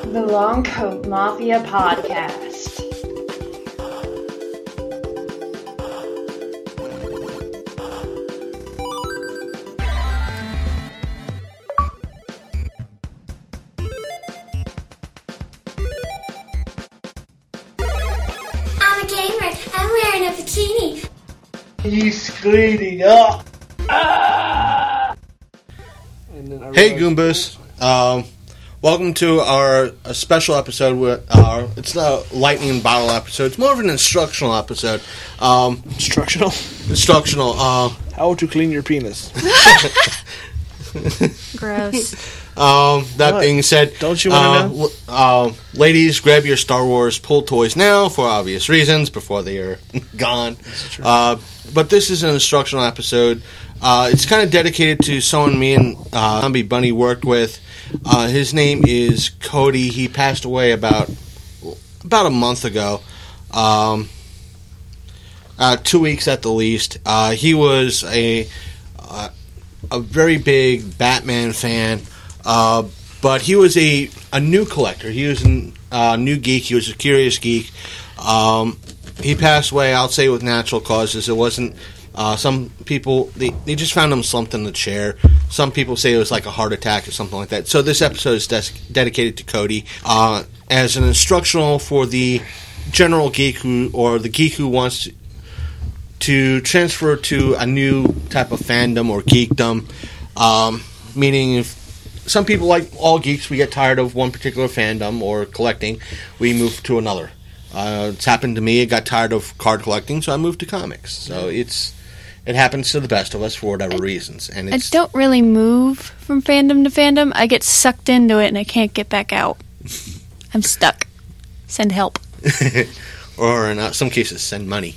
The Long Coat Mafia Podcast. I'm a gamer. I'm wearing a bikini. He's cleaning up. Hey Goombas, welcome to our special episode with it's not a lightning bottle episode, it's more of an instructional episode. Instructional? Instructional, How to clean your penis. Gross. That What? being said, Don't you want to know? Ladies, grab your Star Wars pull toys now for obvious reasons before they are gone. But this is an instructional episode. It's kind of dedicated to someone me and Zombie Bunny worked with. His name is Cody. He passed away about a month ago. 2 weeks at the least. He was a very big Batman fan, but he was a new collector. He was a new geek. He was a curious geek. He passed away, I'll say, with natural causes. It wasn't... some people, they just found him slumped in the chair. Some people say it was like a heart attack or something like that. So this episode is dedicated to Cody as an instructional for the general geek the geek who wants to transfer to a new type of fandom or geekdom. Meaning, if some people, like all geeks, we get tired of one particular fandom or collecting, we move to another. It's happened to me. I got tired of card collecting, so I moved to comics. So it happens to the best of us for whatever reasons. And I don't really move from fandom to fandom. I get sucked into it and I can't get back out. I'm stuck. Send help. or in some cases, send money.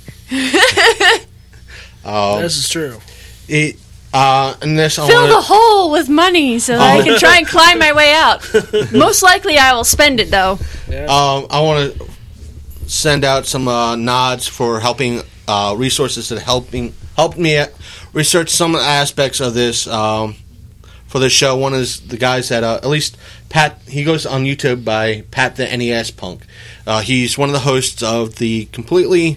This is true. And this Fill the hole with money so that I can try and climb my way out. Most likely I will spend it, though. Yeah. I want to send out some nods for helping resources that helped me research some aspects of this for this show. One is the guys that at least Pat. He goes on YouTube by Pat the NES Punk. He's one of the hosts of the completely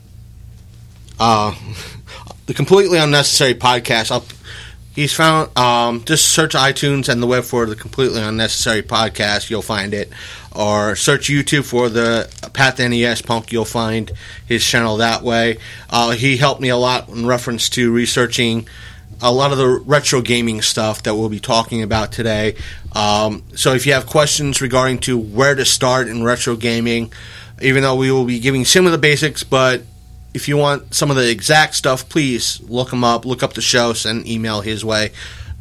unnecessary podcast. He's found just search iTunes and the web for the Completely Unnecessary Podcast. You'll find it. Or search YouTube for the Pat the NES Punk. You'll find his channel that way. He helped me a lot in reference to researching a lot of the retro gaming stuff that we'll be talking about today. So if you have questions regarding to where to start in retro gaming, even though we will be giving some of the basics, but if you want some of the exact stuff, please look him up. Look up the show. Send an email his way.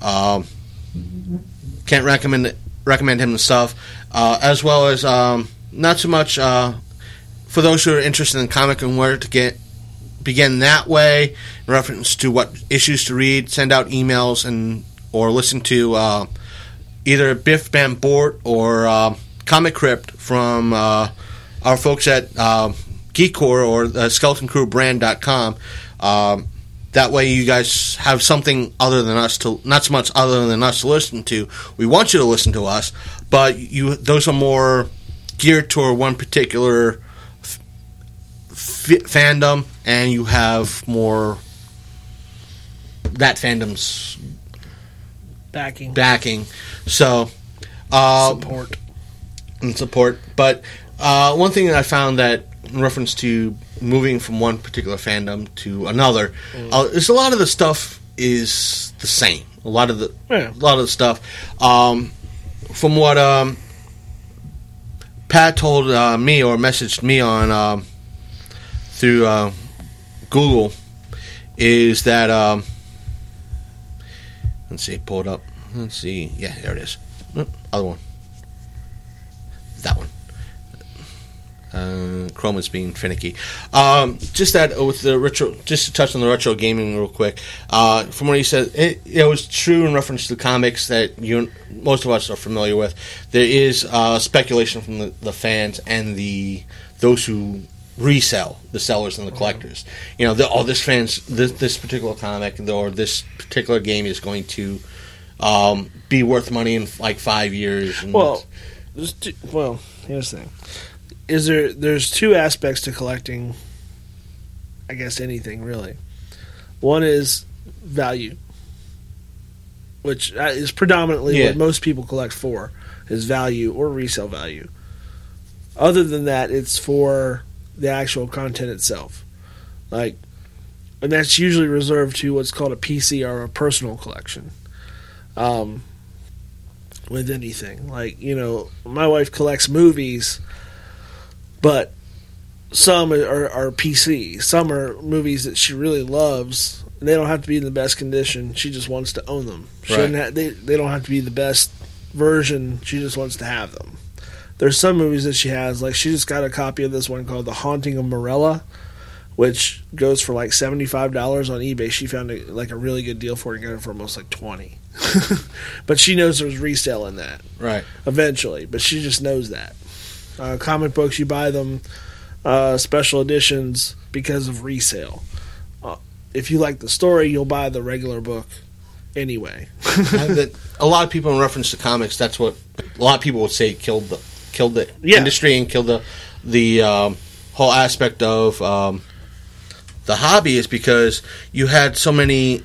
Can't recommend him the stuff. As well as not so much for those who are interested in comic and where to begin that way in reference to what issues to read. Send out emails or listen to either Biff Bambort or Comic Crypt from our folks at Geekcore or SkeletonCrewBrand.com. That way you guys have something other than us not so much other than us to listen to. We want you to listen to us, but those are more geared toward one particular fandom, and you have more that fandom's backing. So support. But one thing that I found that in reference to moving from one particular fandom to another, is a lot of the stuff is the same. A lot of the stuff. From what Pat told me or messaged me on through Google, is that let's see, pull it up. Let's see. Yeah, there it is. Other one. That one. Chrome is being finicky. Just that with the retro, just to touch on the retro gaming real quick. From what he said, it was true in reference to the comics that most of us are familiar with. There is speculation from the fans and those who resell, the sellers and the collectors. This particular comic or this particular game is going to be worth money in like 5 years. And here's the thing. There's two aspects to collecting, I guess anything, really. One is value, which is predominantly what most people collect for, is value or resale value. Other than that, it's for the actual content itself. And that's usually reserved to what's called a PC or a personal collection. With anything. My wife collects movies, but some are PC. Some are movies that she really loves, and they don't have to be in the best condition. She just wants to own them. They don't have to be the best version. She just wants to have them. There's some movies that she has, she just got a copy of this one called The Haunting of Morella, which goes for $75 on eBay. She found a really good deal for it and got it for almost $20. But she knows there's resale in that. Right. Eventually, but she just knows that. Comic books, you buy them, special editions, because of resale. If you like the story, you'll buy the regular book anyway. A lot of people, in reference to comics, that's what a lot of people would say killed the industry and killed the whole aspect of the hobby, is because you had so many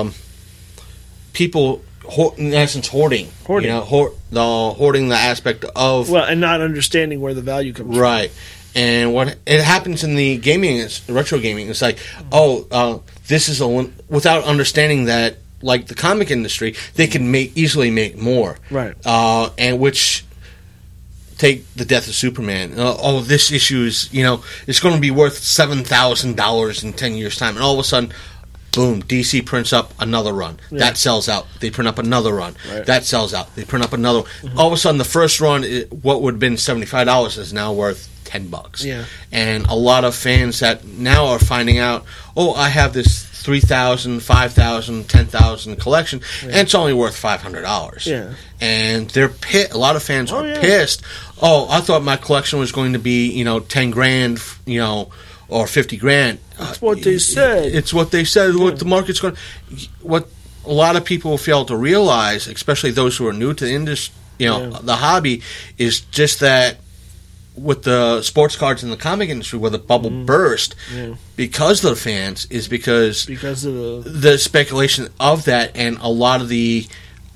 people, in essence, hoarding. Hoarding the aspect of... Well, and not understanding where the value comes from. Right. And what it happens in the gaming, retro gaming, it's this is without understanding that, like the comic industry, they can easily make more. Right. And which... Take the death of Superman. This issue is, it's going to be worth $7,000 in 10 years' time. And all of a sudden, boom, DC prints up another run. Yeah. That sells out. They print up another run. Right. That sells out. They print up another one. Mm-hmm. All of a sudden, the first run, what would have been $75, is now worth $10. Yeah. And a lot of fans that now are finding out, I have this 3,000, 5,000, 10,000 collection, and it's only worth $500. Yeah. And they're a lot of fans are pissed. I thought my collection was going to be, 10 grand, or 50 grand. That's what they said. It's what they said. What the market's going. What a lot of people fail to realize, especially those who are new to the industry, the hobby, is just that with the sports cards in the comic industry, where the bubble burst because of the fans, is because of the speculation of that, and a lot of the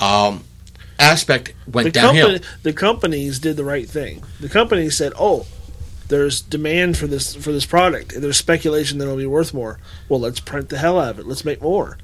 aspect went downhill. The companies did the right thing. The companies said, there's demand for this product. There's speculation that it'll be worth more. Well, let's print the hell out of it. Let's make more.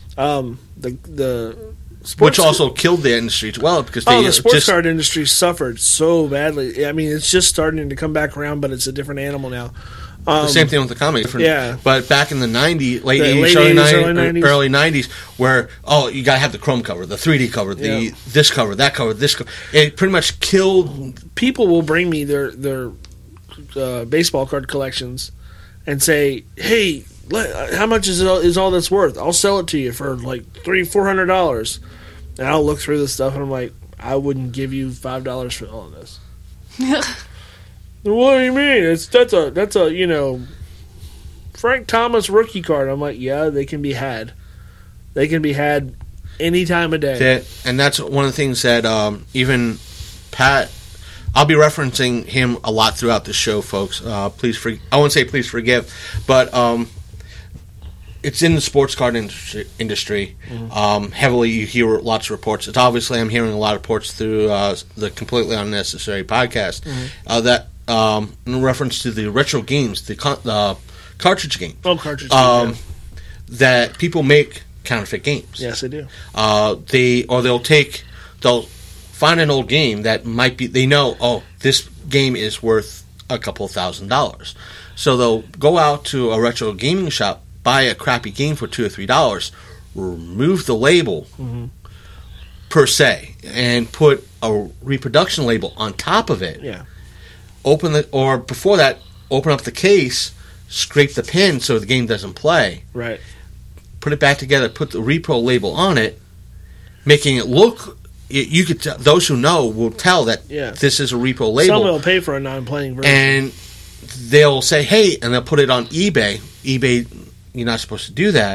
The Which also killed the industry as well, because the sports card industry suffered so badly. I mean, it's just starting to come back around, but it's a different animal now. The same thing with the comics. Yeah. But back in the 90s, late 80s, early 90s, where, you got to have the chrome cover, the 3D cover, this cover, that cover, this cover. It pretty much killed... People will bring me their baseball card collections and say, hey, how much is all that's worth? I'll sell it to you for $300-$400. And I'll look through this stuff and I'm like, I wouldn't give you $5 for all of this. What do you mean? That's a Frank Thomas rookie card. I'm like, yeah, they can be had. They can be had any time of day. And that's one of the things that even Pat, I'll be referencing him a lot throughout the show, folks. I won't say please forgive, but it's in the sports card industry. Mm-hmm. Heavily, you hear lots of reports. It's obviously, I'm hearing a lot of reports through the Completely Unnecessary podcast that in reference to the retro games, the cartridge game. Oh, cartridge game. That people make counterfeit games. Yes, they do. They'll find an old game that might be, they know, this game is worth a couple $1,000s. So they'll go out to a retro gaming shop, buy a crappy game for $2 or $3, remove the label per se, and put a reproduction label on top of it. Yeah. Before that, open up the case, scrape the pin so the game doesn't play. Right. Put it back together, put the repro label on it, making it look. You could those who know will tell that this is a repro label. Someone will pay for a non-playing version, and they'll say, "Hey," and they'll put it on eBay. eBay, you're not supposed to do that.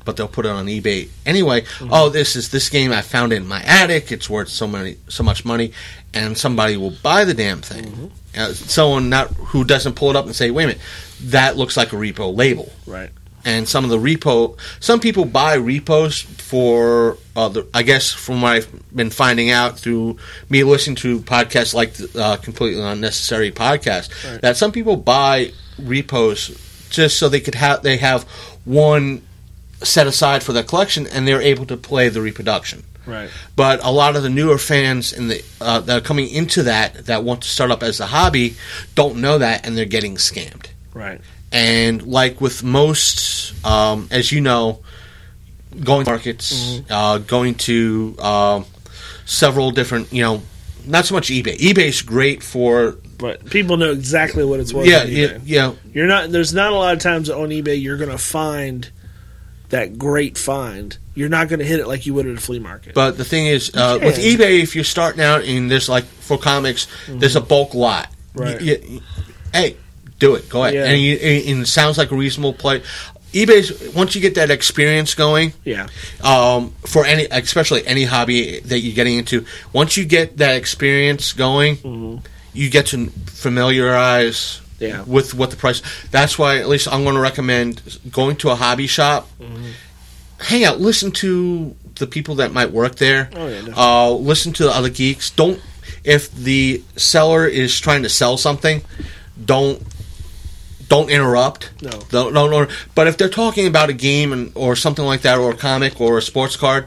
but they'll put it on eBay anyway. Oh, this is this game I found in my attic. It's worth so much money, and somebody will buy the damn thing. Someone who doesn't pull it up and say, "Wait a minute, that looks like a repo label." Right. And some people buy repos for, I guess from what I've been finding out through me listening to podcasts like Completely Unnecessary Podcast, that some people buy repos just so they have one set aside for their collection, and they're able to play the reproduction. Right. But a lot of the newer fans that are coming into that want to start up as a hobby don't know that, and they're getting scammed. Right. And like with most, as you know, going to markets, going to several different, not so much eBay. eBay's great for... But people know exactly what it's worth. Yeah. You're not. There's not a lot of times on eBay you're going to find that great find. You're not going to hit it like you would at a flea market. But the thing is, with eBay, if you're starting out and there's like for comics, there's a bulk lot. Right. Hey, do it. Go ahead. Yeah. And it sounds like a reasonable play. eBay's, once you get that experience going, for especially any hobby that you're getting into, once you get that experience going, you get to familiarize with what the price. That's why, at least I'm going to recommend going to a hobby shop, hang out, listen to the people that might work there, listen to the other geeks. If the seller is trying to sell something, don't interrupt. No. Don't. But if they're talking about a game or something like that, or a comic or a sports card,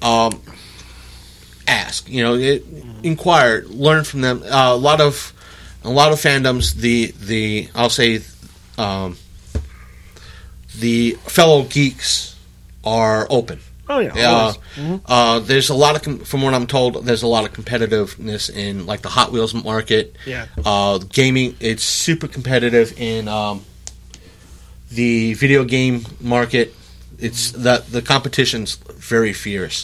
ask. Inquire, learn from them. A lot of fandoms, the fellow geeks are open. Oh yeah. There's a lot of, from what I'm told, there's a lot of competitiveness in like the Hot Wheels market. Yeah. Gaming, it's super competitive in the video game market. It's the competition's very fierce.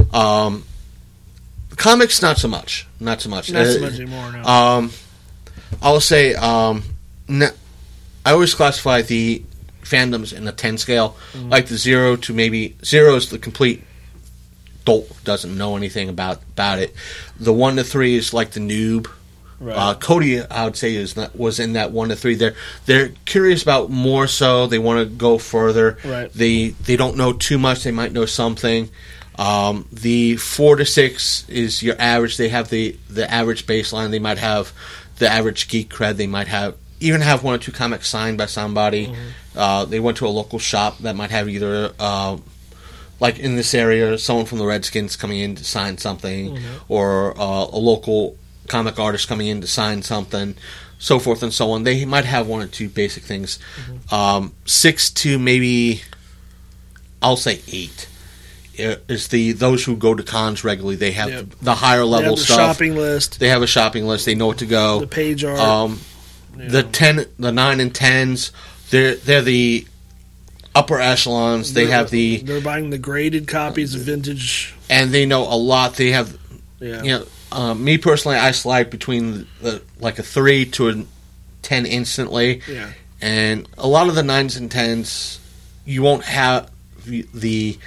Comics, not so much. Not so much anymore. No. I'll say, I always classify the fandoms in a 10 scale, like the 0 to maybe 0 is the complete dolt, doesn't know anything about it. The 1 to 3 is like the noob. Right. Cody, I would say, was in that 1 to 3. They're curious about more so. They want to go further. Right. They don't know too much. They might know something. The 4 to 6 is your average. They have the average baseline. They might have the average geek cred. They might even have 1 or 2 comics signed by somebody. They went to a local shop that might have either, like in this area, someone from the Redskins coming in to sign something, or a local comic artist coming in to sign something, so forth and so on. They might have 1 or 2 basic things. 6 to maybe, I'll say 8. Is those who go to cons regularly. They have the higher level stuff. Shopping list. They have a shopping list. They know what to go. The page art. The 9 and 10s. They're the upper echelons. They're buying the graded copies of vintage, and they know a lot. They have, me personally, I slide between like a 3 to a 10 instantly. Yeah. And a lot of the 9s and 10s, you won't have the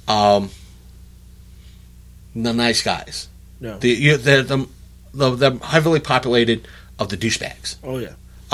nice guys. No. They're heavily populated of the douchebags. Oh yeah.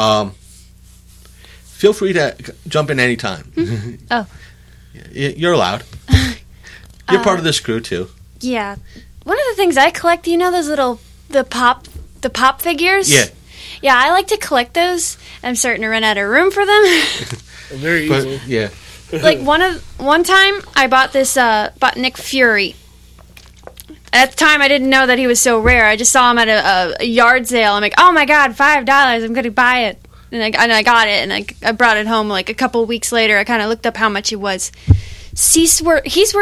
Feel free to jump in anytime. Oh. You're allowed. You're part of this crew too. Yeah. One of the things I collect, those little the pop figures? Yeah. Yeah, I like to collect those. I'm starting to run out of room for them. Very easily. Yeah. Like one time I bought Nick Fury. At the time I didn't know that he was so rare. I just saw him at a yard sale. I'm like, oh my god, $5! I'm going to buy it. And I got it, and I brought it home like a couple of weeks later. I kind of looked up how much it was. He's worth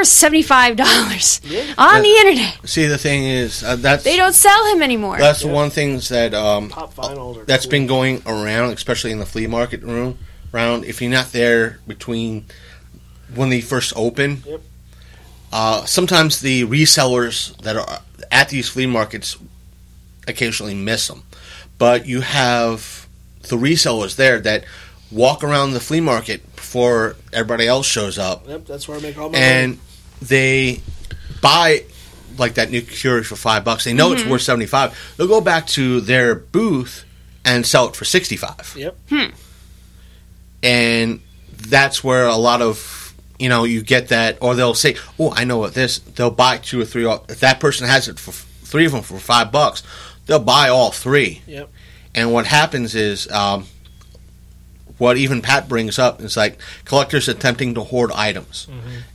$75 on the internet. See, the thing is, they don't sell him anymore. That's one thing that's been going around, especially in the flea market round. If you're not there between when they first open, sometimes the resellers that are at these flea markets occasionally miss them. But you have the resellers there that walk around the flea market before everybody else shows up, Yep, that's where I make all my and they buy like that Nick Fury for $5. They know it's worth $75. They'll go back to their booth and sell it for $65. Yep. And that's where a lot of, you get that, or they'll say, oh, I know what this, they'll buy 2 or 3, if that person has it for 3 of them for $5, they'll buy all 3. Yep. And what happens is, what even Pat brings up is like collectors attempting to hoard items.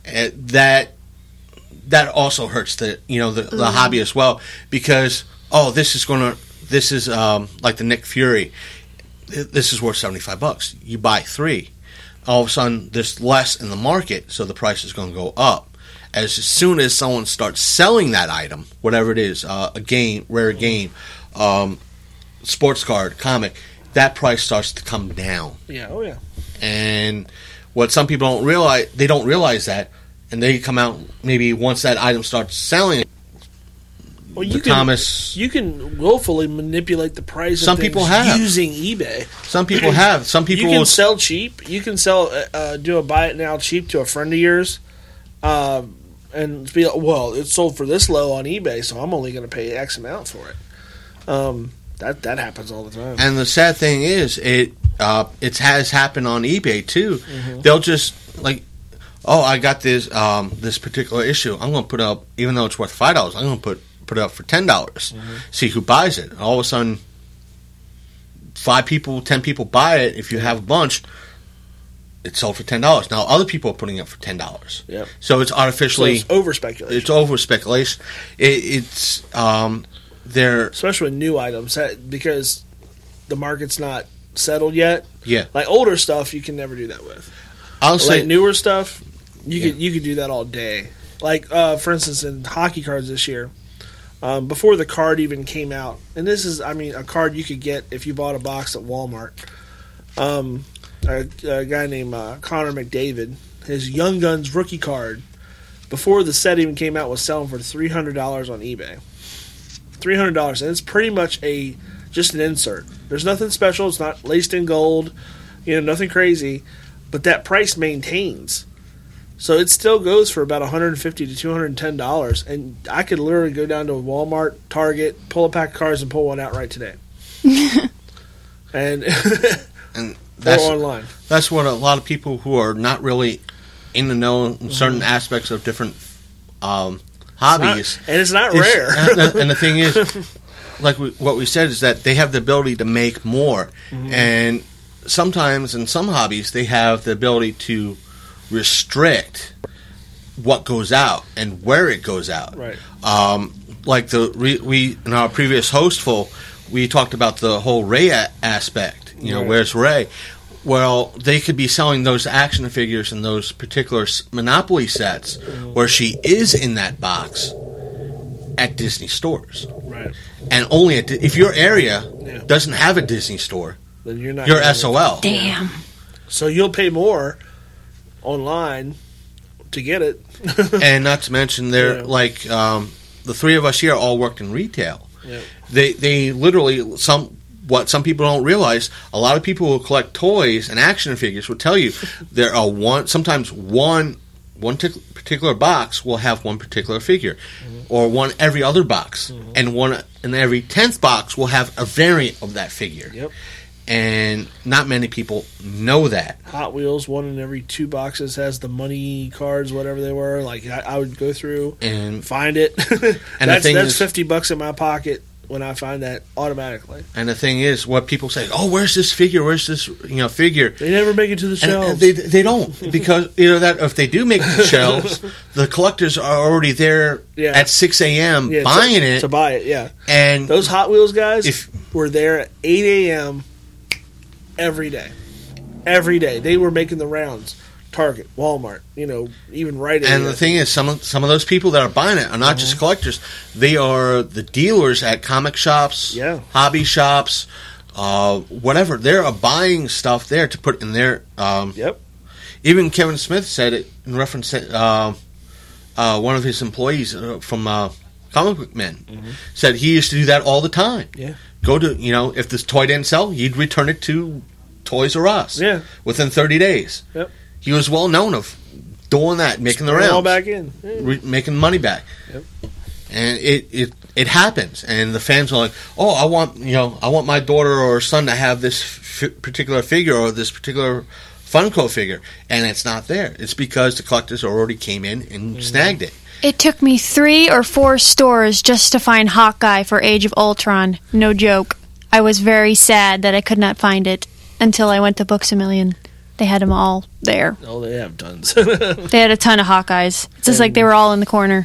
That also hurts the hobby as well, because this is like the Nick Fury. This is worth $75. You buy 3, all of a sudden there's less in the market, so the price is going to go up. As soon as someone starts selling that item, whatever it is, a game, rare game, sports card, comic, that price starts to come down. Yeah. Oh yeah. And what some people don't realize, they don't realize that. And they come out maybe once that item starts selling. Well, you can willfully manipulate the price. Some of people things have using eBay. Some people have. Some people you can sell cheap. You can sell do a buy it now cheap to a friend of yours, and be like, well, it's sold for this low on eBay, so I'm only going to pay X amount for it. That happens all the time. And the sad thing is, it has happened on eBay too. They'll just like, oh, I got this this particular issue. I'm going to put up, even though it's worth $5, I'm going to put it up for $10. See who buys it. And all of a sudden, 5 people, 10 people buy it. If you have a bunch, it's sold for $10. Now other people are putting it for $10. Yep. So it's artificially it's over speculation. It's over speculation. It's they're especially with new items because the market's not settled yet. Yeah. Like older stuff, you can never do that with. I'll say like newer stuff, you could do that all day. Like for instance, in hockey cards this year, before the card even came out, and this is, a card you could get if you bought a box at Walmart. A guy named Connor McDavid, his Young Guns rookie card, before the set even came out, was selling for $300 on eBay. $300, and it's pretty much just an insert. There's nothing special. It's not laced in gold, nothing crazy. But that price maintains. So it still goes for about $150 to $210. And I could literally go down to a Walmart, Target, pull a pack of cards and pull one out right today. and that's, or online. That's what a lot of people who are not really in the know in certain aspects of different hobbies. It's not rare. And the thing is, like what we said, is that they have the ability to make more. And sometimes in some hobbies they have the ability to restrict what goes out and where it goes out. Right. Like we in our previous Hostful, we talked about the whole Ray aspect. Right. Where's Ray? Well, they could be selling those action figures and those particular Monopoly sets where she is in that box at Disney stores. Right. And only if your area doesn't have a Disney store, then you're SOL. Damn. So you'll pay more online to get it. And not to mention, they're like the 3 of us here all worked in retail. Yep. They literally, what some people don't realize, a lot of people who collect toys and action figures will tell you there are sometimes one particular box will have one particular figure, or one every other box, and one in every 10th box will have a variant of that figure. Yep. And not many people know that. Hot Wheels, 1 in every 2 boxes has the money cards, whatever they were. Like I would go through and find it. And that's is, $50 in my pocket when I find that automatically. And the thing is, what people say, oh, where's this figure? Where's this figure? They never make it to the shelves. And they don't, because that if they do make it to the shelves, the collectors are already there at 6 a.m. buying it to buy it. Yeah, and those Hot Wheels guys were there at 8 a.m. every day. Every day they were making the rounds. Target, Walmart, even Rite Aid. And the thing is, some of those people that are buying it are not just collectors; they are the dealers at comic shops, hobby shops, whatever. They are buying stuff there to put in their. Even Kevin Smith said it in reference to one of his employees from Comic Book Men said he used to do that all the time. Yeah, go to if this toy didn't sell, he'd return it to Toys R Us. Yeah. Within 30 days. Yep. He was well known of doing that, making the Bring it rounds. all back in. Yeah. Making money back. Yep. And it happens, and the fans are like, "Oh, I want my daughter or son to have this particular figure or this particular Funko figure," and it's not there. It's because the collectors already came in and snagged it. It took me 3 or 4 stores just to find Hawkeye for Age of Ultron. No joke. I was very sad that I could not find it until I went to Books A Million. They had them all there. Oh, they have tons. They had a ton of Hawkeyes. It's just like they were all in the corner.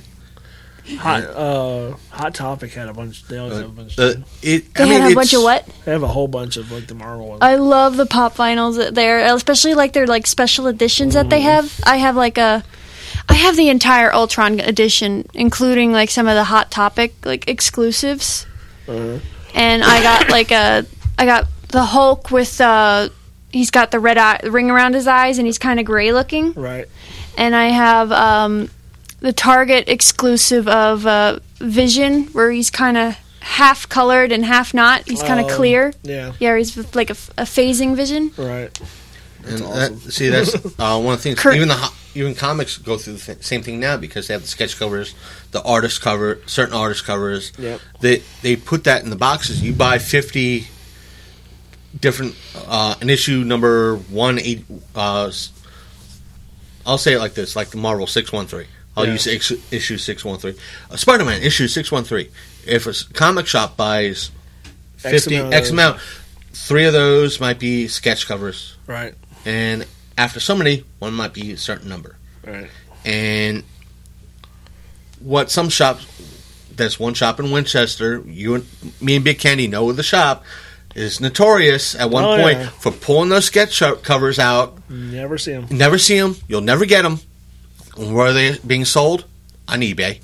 Hot Topic had a bunch. They always have a bunch. They had a bunch of what? They have a whole bunch of like the Marvel ones. I love the pop vinyls there, especially like their like special editions that they have. I have the entire Ultron edition, including like some of the Hot Topic like exclusives. And I got the Hulk with he's got the red ring around his eyes and he's kind of gray looking. Right. And I have the Target exclusive of Vision, where he's kind of half colored and half not. He's kind of clear. Yeah. Yeah, he's like a phasing Vision. Right. And awesome. that's one of the things. Even comics go through the same thing now because they have the sketch covers, the artist cover, certain artist covers. Yep. They put that in the boxes. You buy 50 different an issue number 180. I'll say it like this, like the Marvel 613. I'll use issue 613. Spider-Man issue 613. If a comic shop buys 50 X amount, 3 of those might be sketch covers. Right. And after so many, one might be a certain number. Right. And what some shops, there's one shop in Winchester, me and Big Candy know the shop, is notorious at one point for pulling those sketch covers out. Never see them. Never see them. You'll never get them. Where are they being sold? On eBay.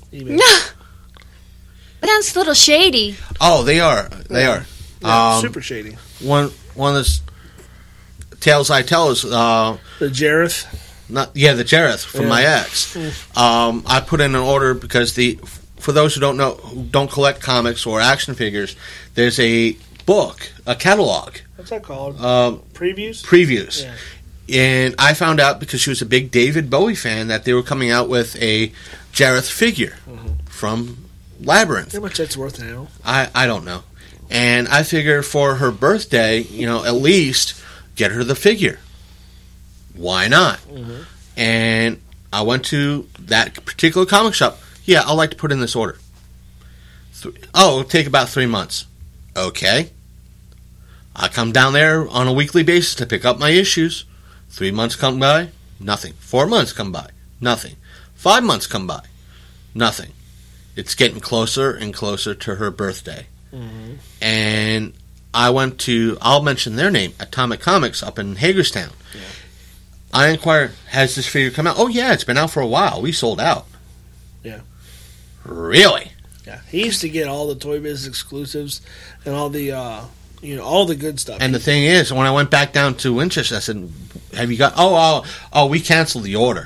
That's a little shady. Oh, they are. They are. Yeah, super shady. One of the tales I tell is the Jareth. the Jareth from my ex. I put in an order because for those who don't know, who don't collect comics or action figures, there's a book, a catalog. What's that called? Previews. Previews. Yeah. And I found out because she was a big David Bowie fan that they were coming out with a Jareth figure from Labyrinth. How much that's worth now? I don't know. And I figure for her birthday, at least get her the figure. Why not? And I went to that particular comic shop. Yeah, I'd like to put in this order. It'll take about 3 months. Okay. I come down there on a weekly basis to pick up my issues. 3 months come by, nothing. 4 months come by, nothing. 5 months come by, nothing. It's getting closer and closer to her birthday. And I went to, I'll mention their name, Atomic Comics up in Hagerstown. Yeah. I inquired, has this figure come out? Oh, yeah, it's been out for a while. We sold out. Yeah. Really? Yeah. He used to get all the Toy Biz exclusives and all the, all the good stuff. And the thing is, when I went back down to Winchester, I said, have you got, we canceled the order.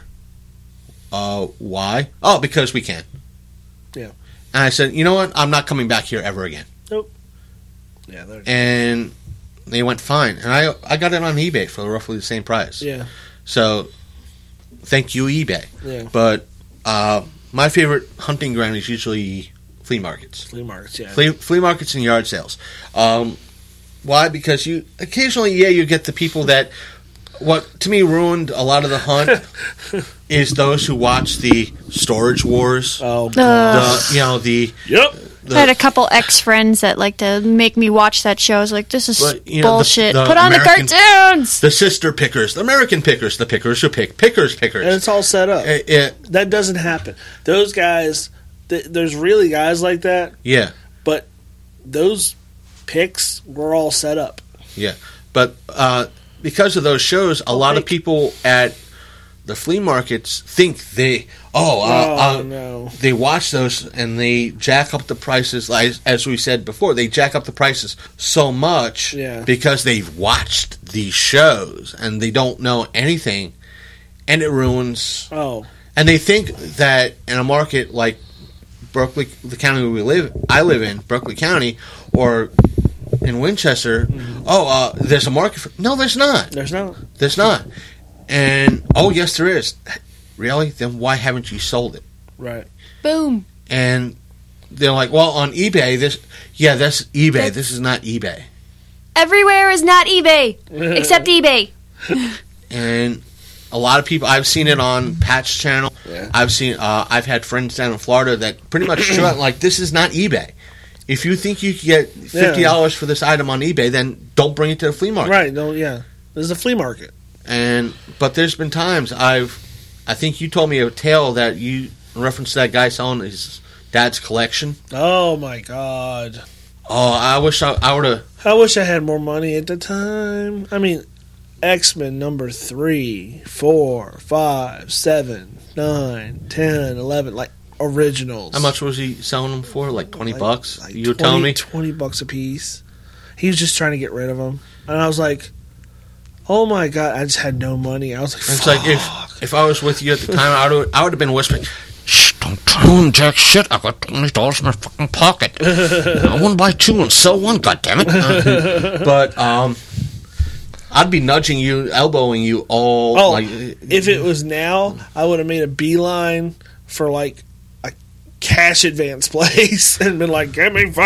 Why? Oh, because we can. Yeah. And I said, you know what? I'm not coming back here ever again. Nope. Yeah. And they went fine. And I got it on eBay for roughly the same price. Yeah. So, thank you, eBay. Yeah. But my favorite hunting ground is usually flea markets. Flea markets, yeah. Flea markets and yard sales. Why? Because you get the people that, what to me ruined a lot of the hunt is those who watch the Storage Wars. Oh, God. Yep. I had a couple ex-friends that like to make me watch that show. I was like, this is bullshit. Put on the cartoons! The sister pickers, the American pickers, the pickers who pick, pickers. And it's all set up. That doesn't happen. Those guys, there's really guys like that. Yeah. But those picks were all set up. Yeah. But because of those shows, a lot of people at the flea markets think they watch those and they jack up the prices. As we said before, they jack up the prices so much because they've watched these shows and they don't know anything, and it ruins. Oh, and they think that in a market like Berkeley, the county I live in, Berkeley County, or in Winchester. Oh, there's a market for. No, there's not. There's no. There's not. And oh, yes, there is. Really? Then why haven't you sold it? Right. Boom. And they're like, well, on eBay, that's eBay. This is not eBay. Everywhere is not eBay except eBay. And a lot of people, I've seen it on Pat's channel. Yeah. I've had friends down in Florida that pretty much show it like, this is not eBay. If you think you can get $50 for this item on eBay, then don't bring it to the flea market. Right. No. Yeah. This is a flea market. But there's been times I think you told me a tale that you referenced that guy selling his dad's collection. Oh my God. Oh, I wish I would have. I wish I had more money at the time. I mean, X-Men number 3, 4, 5, 7, 9, 10, 11, like originals. How much was he selling them for? Like $20? Like You were telling me $20 a piece. He was just trying to get rid of them, and I was like, "Oh my God!" I just had no money. I was like, it's Fuck. like if I was with you at the time, I would have been whispering, "Shh, don't tell him jack shit. I got $20 in my fucking pocket. I want to buy 2 and sell 1. Goddammit!" But I'd be nudging you, elbowing you all. Oh, like, if it was now, I would have made a beeline for like a cash advance place and been like, "Give me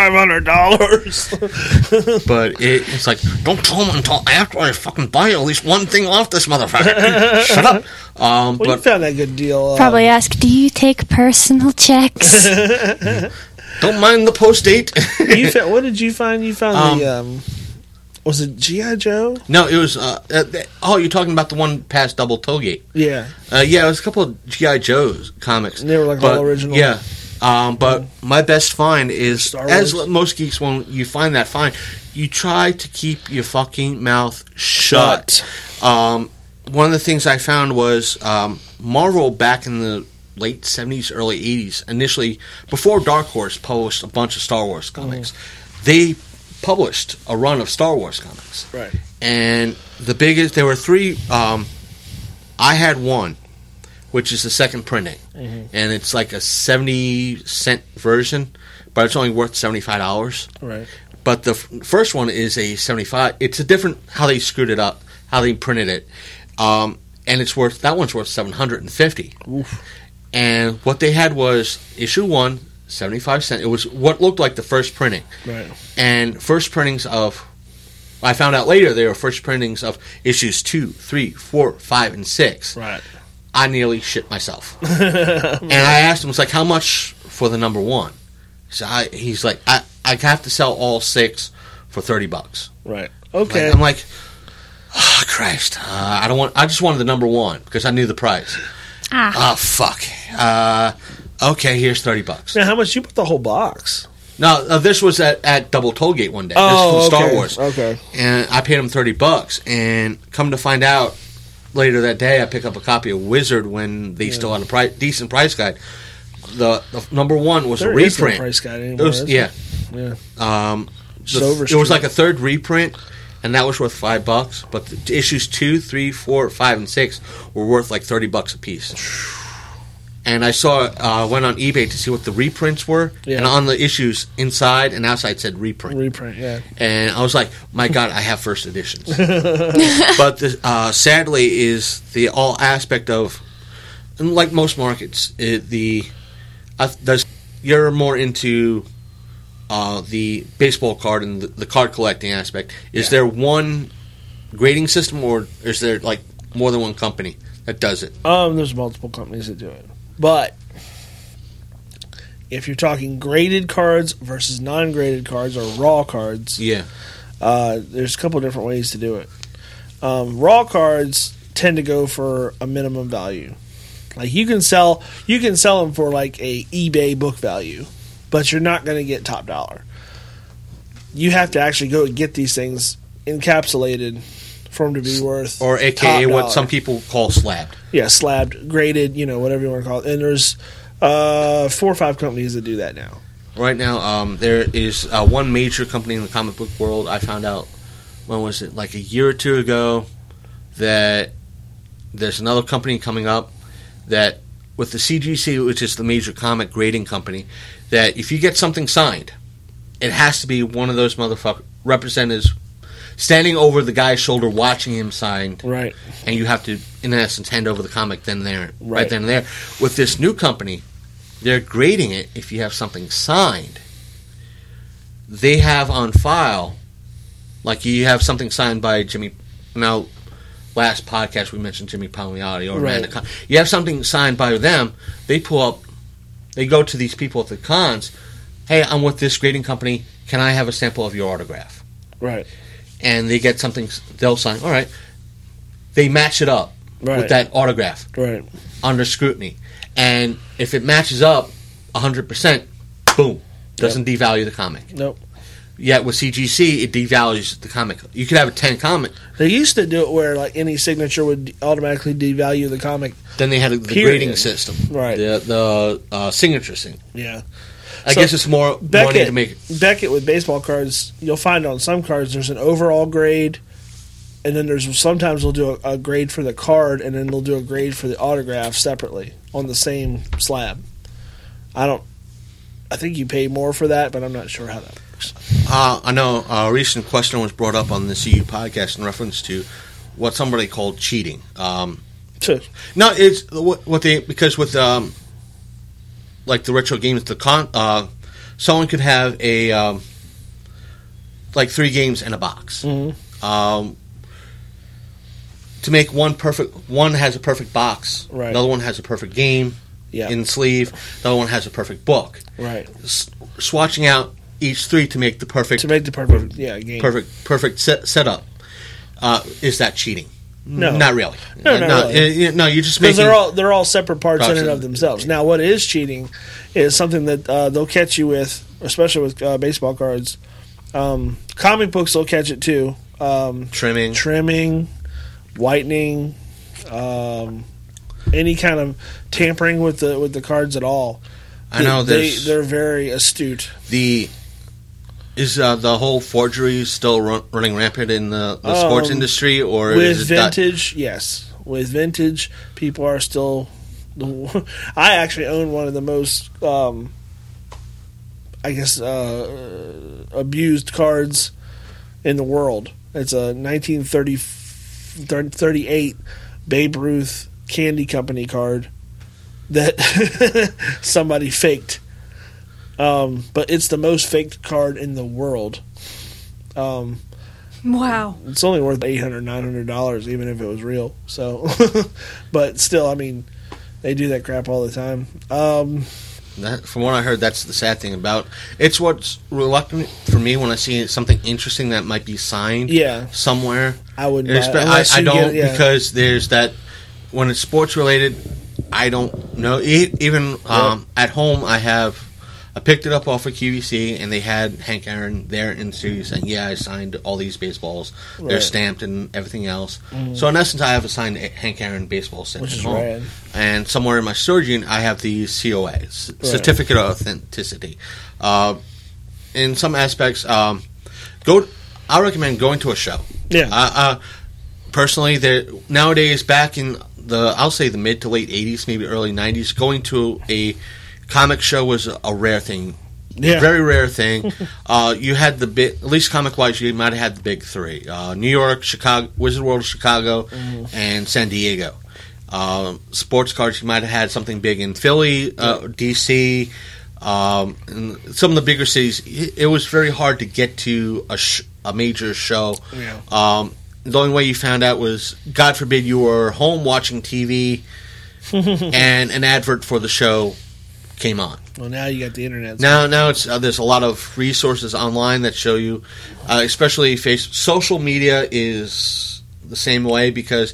$500." But it's like, don't tell him until after I fucking buy at least one thing off this motherfucker. Shut up. Well, you But found that good deal. Probably ask, do you take personal checks? don't mind the post date. What did you find? You found the was it G.I. Joe? No, it was. You're talking about the one past Double Tollgate. Yeah. Yeah, it was a couple of G.I. Joe's comics. And they were like all original. Yeah. But my best find is, Star as Wars. most geeks, when you find that find, you try to keep your fucking mouth shut. One of the things I found was Marvel back in the late 70s, early 80s, initially, before Dark Horse published a bunch of Star Wars comics, they published a run of Star Wars comics. Right. And the biggest, there were 3, I had one, which is the second printing. And it's like a 70-cent version, but it's only worth $75. Right. But the first one is a 75. It's a different, how they screwed it up, how they printed it. And that one's worth $750. Oof. And what they had was issue 1, 75 cents. It was what looked like the first printing. Right. And first printings of, I found out later they were first printings of issues 2, 3, 4, 5, and 6. Right. I nearly shit myself. And I asked him, it's like, how much for the number 1? So he's like, I have to sell all 6 for $30. Right. Okay. I'm like, oh, Christ. I just wanted the number 1 because I knew the price. Oh, fuck. Okay, here's $30. Now, how much you put the whole box? No, this was at Double Tollgate one day. Oh, this was from okay. Star Wars. Okay. And I paid him $30. And come to find out, later that day, I picked up a copy of Wizard when they still had a decent price guide. The number 1 was There a reprint. is no price guide anymore. It was, yeah. Yeah. It was like a third reprint, and that was worth $5. But the issues 2, 3, 4, 5, and 6 were worth like $30 a piece. And I went on eBay to see what the reprints were, and on the issues inside and outside said reprint. Reprint, yeah. And I was like, my God, I have first editions. But sadly is the all aspect of, and like most markets, you're more into the baseball card and the card collecting aspect. Is there one grading system, or is there like more than one company that does it? There's multiple companies that do it. But if you're talking graded cards versus non-graded cards or raw cards, there's a couple different ways to do it. Raw cards tend to go for a minimum value. Like you can sell them for like a eBay book value, but you're not going to get top dollar. You have to actually go and get these things encapsulated for them to be worth, or AKA top what dollar. some people call slabbed. Yeah, slabbed, graded, whatever you want to call it. And there's 4 or 5 companies that do that now. Right now, there is one major company in the comic book world. I found out, when was it, like a year or 2 ago, that there's another company coming up that, with the CGC, which is the major comic grading company, that if you get something signed, it has to be one of those motherfucker representatives standing over the guy's shoulder watching him sign. Right. And you have to, in essence, hand over the comic then and there, Right. right then and there. With this new company, they're grading it if you have something signed. They have on file, like you have something signed by Jimmy. Now, last podcast we mentioned Jimmy Palmiotti or Right. Amanda Con. You have something signed by them. They pull up. They go to these people at the cons. Hey, I'm with this grading company. Can I have a sample of your autograph? Right. And they get something. They'll sign. All right. They match it up Right. with that autograph Right. under scrutiny. And if it matches up 100%, boom, doesn't devalue the comic. Nope. Yet with CGC, it devalues the comic. You could have a 10 comic. They used to do it where like any signature would automatically devalue the comic. Then they had the Period. grading system. Right. The signature thing. Yeah. I So, guess it's more money to make. Beckett with baseball cards, you'll find on some cards there's an overall grade, and then there's sometimes they'll do a grade for the card, and then they'll do a grade for the autograph separately on the same slab. I think you pay more for that, but I'm not sure how that works. I know a recent question was brought up on the CU podcast in reference to what somebody called cheating. No, it's what they, because with like the retro games, someone could have a like 3 games in a box. Mm-hmm. To make one has a perfect box. Right. Another one has a perfect game in sleeve. Another one has a perfect book. Right. Swatching out each 3 to make the perfect game. Perfect setup. Is that cheating? No, not really. No, not really. No, you're just because making they're all separate parts in and of themselves. Now, what is cheating is something that they'll catch you with, especially with baseball cards. Comic books will catch it too. Trimming, whitening, any kind of tampering with the cards at all. I know they're very astute. Is the whole forgery still running rampant in the sports industry, or with is it vintage? Yes, with vintage, people are still. I actually own one of the most, abused cards in the world. It's a 1938 Babe Ruth Candy Company card that somebody faked. But it's the most faked card in the world. Wow. It's only worth $800, $900, even if it was real. So, but still, I mean, they do that crap all the time. From what I heard, that's the sad thing about it's what's reluctant for me when I see something interesting that might be signed somewhere. I wouldn't buy it. I don't because there's that when it's sports related. I don't know. Even at home, I picked it up off of QVC, and they had Hank Aaron there in the studio saying, "Yeah, I signed all these baseballs. Right. They're stamped and everything else." Mm-hmm. So in essence, I have a signed Hank Aaron baseball set at home. Rad. And somewhere in my storage unit, I have these COAs, Certificate of Authenticity. In some aspects, I recommend going to a show. Yeah. Personally, nowadays, back in I'll say the mid to late 80s, maybe early 90s, going to a comic show was a rare thing. Yeah. Very rare thing. You had at least comic-wise, you might have had the big 3. New York, Chicago, Wizard World of Chicago, and San Diego. Sports cards, you might have had something big in Philly, D.C., and some of the bigger cities. It was very hard to get to a major show. Yeah. The only way you found out was, God forbid, you were home watching TV and an advert for the show came on. Well, now you got the internet. Now it's there's a lot of resources online that show you, especially social media is the same way because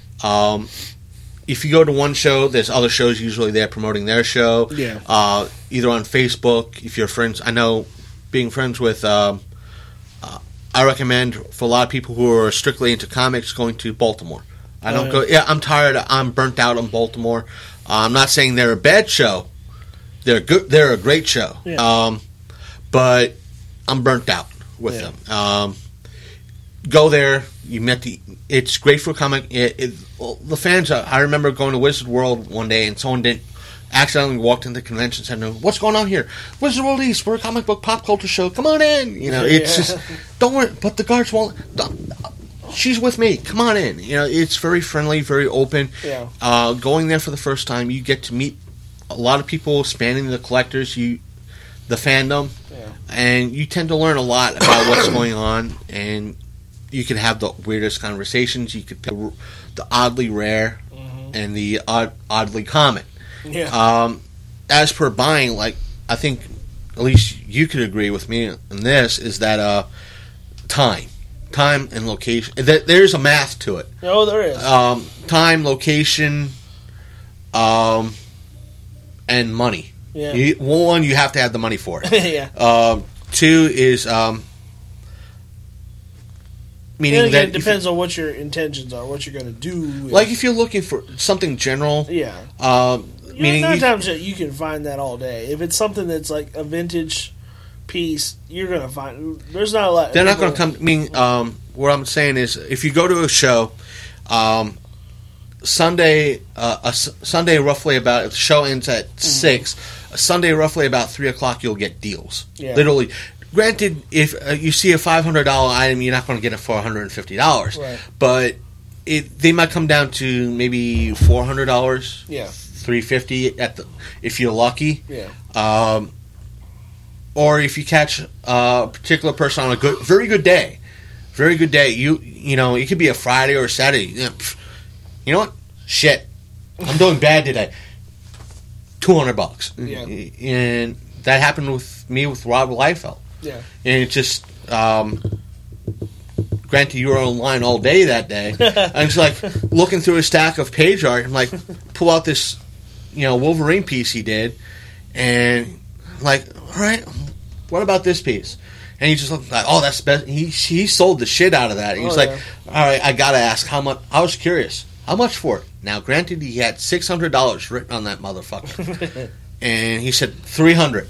if you go to one show, there's other shows usually there promoting their show. Yeah. Either on Facebook, if you're friends. I know being friends with. I recommend for a lot of people who are strictly into comics going to Baltimore. I don't go. Yeah, I'm tired. I'm burnt out on Baltimore. I'm not saying they're a bad show. They're good. They're a great show. Yeah. But I'm burnt out with them. Go there. You met it's great for comic. The fans. I remember going to Wizard World one day and someone accidentally walked into the convention center. What's going on here? Wizard World East. We're a comic book pop culture show. Come on in. It's just, don't worry. But the guards won't. She's with me. Come on in. It's very friendly, very open. Yeah. Going there for the first time, you get to meet a lot of people spanning the collectors, the fandom, and you tend to learn a lot about what's going on, and you can have the weirdest conversations. You could pick the oddly rare and the oddly common. Yeah. As per buying, like, I think at least you could agree with me on this, is that time and location. There's a math to it. Oh, there is. Time, location, and money. Yeah. One, you have to have the money for it. Yeah. Two is meaning And again, that it depends on what your intentions are, what you're going to do. like if you're looking for something general, Yeah. meaning nine times you can find that all day. If it's something that's like a vintage piece, you're going to find. There's not a lot. they're not going to come. What I'm saying is, if you go to a show, Sunday, Sunday roughly about, if the show ends at 6, Sunday roughly about 3:00, you'll get deals. Yeah. Literally. Granted, if you see a $500 item, you're not going to get it for $150. Right. But they might come down to maybe $400. Yeah. $350 if you're lucky. Yeah. Or if you catch a particular person on a very good day, you know, it could be a Friday or a Saturday. You know what? Shit, I'm doing bad today. $200. Yeah. And that happened with me with Rob Liefeld. Yeah. And it just, granted, you were online all day that day. I'm just like looking through a stack of page art and like pull out this, Wolverine piece he did, and like, all right, what about this piece? And he just looked like, oh, that's best. He sold the shit out of that. He was like, all right, I gotta ask how much. I was curious, how much for it? Now, granted, he had $600 written on that motherfucker, and he said $300.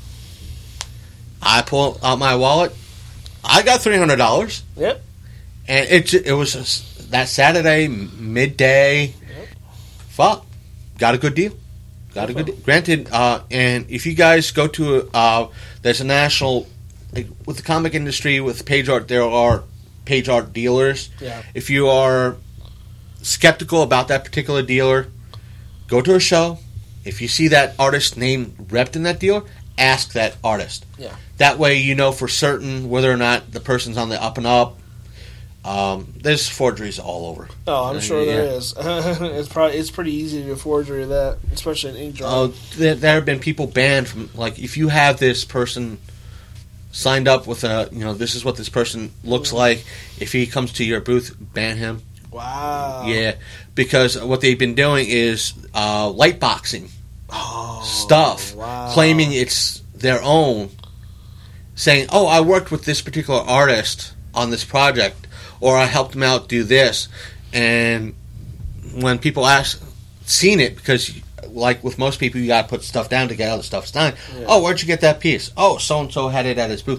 I pull out my wallet. I got $300. Yep. And it was that Saturday midday. Yep. Fuck, got a good deal. Got a good deal. Granted, and if you guys go to there's a national, like, with the comic industry with page art, there are page art dealers. Yeah. If you are skeptical about that particular dealer, go to a show. If you see that artist name repped in that dealer, ask that artist. Yeah. That way you know for certain whether or not the person's on the up and up. There's forgeries all over. Oh, I'm sure there is. It's pretty easy to do a forgery of that, especially in ink drawing. There have been people banned from, like, if you have this person signed up with this is what this person looks like. If he comes to your booth, ban him. Wow. Yeah, because what they've been doing is light boxing stuff, claiming it's their own, saying, "Oh, I worked with this particular artist on this project, or I helped him out do this." And when people seen it, because like with most people, you got to put stuff down to get other stuff signed. Yeah. Oh, where'd you get that piece? Oh, so and so had it at his booth.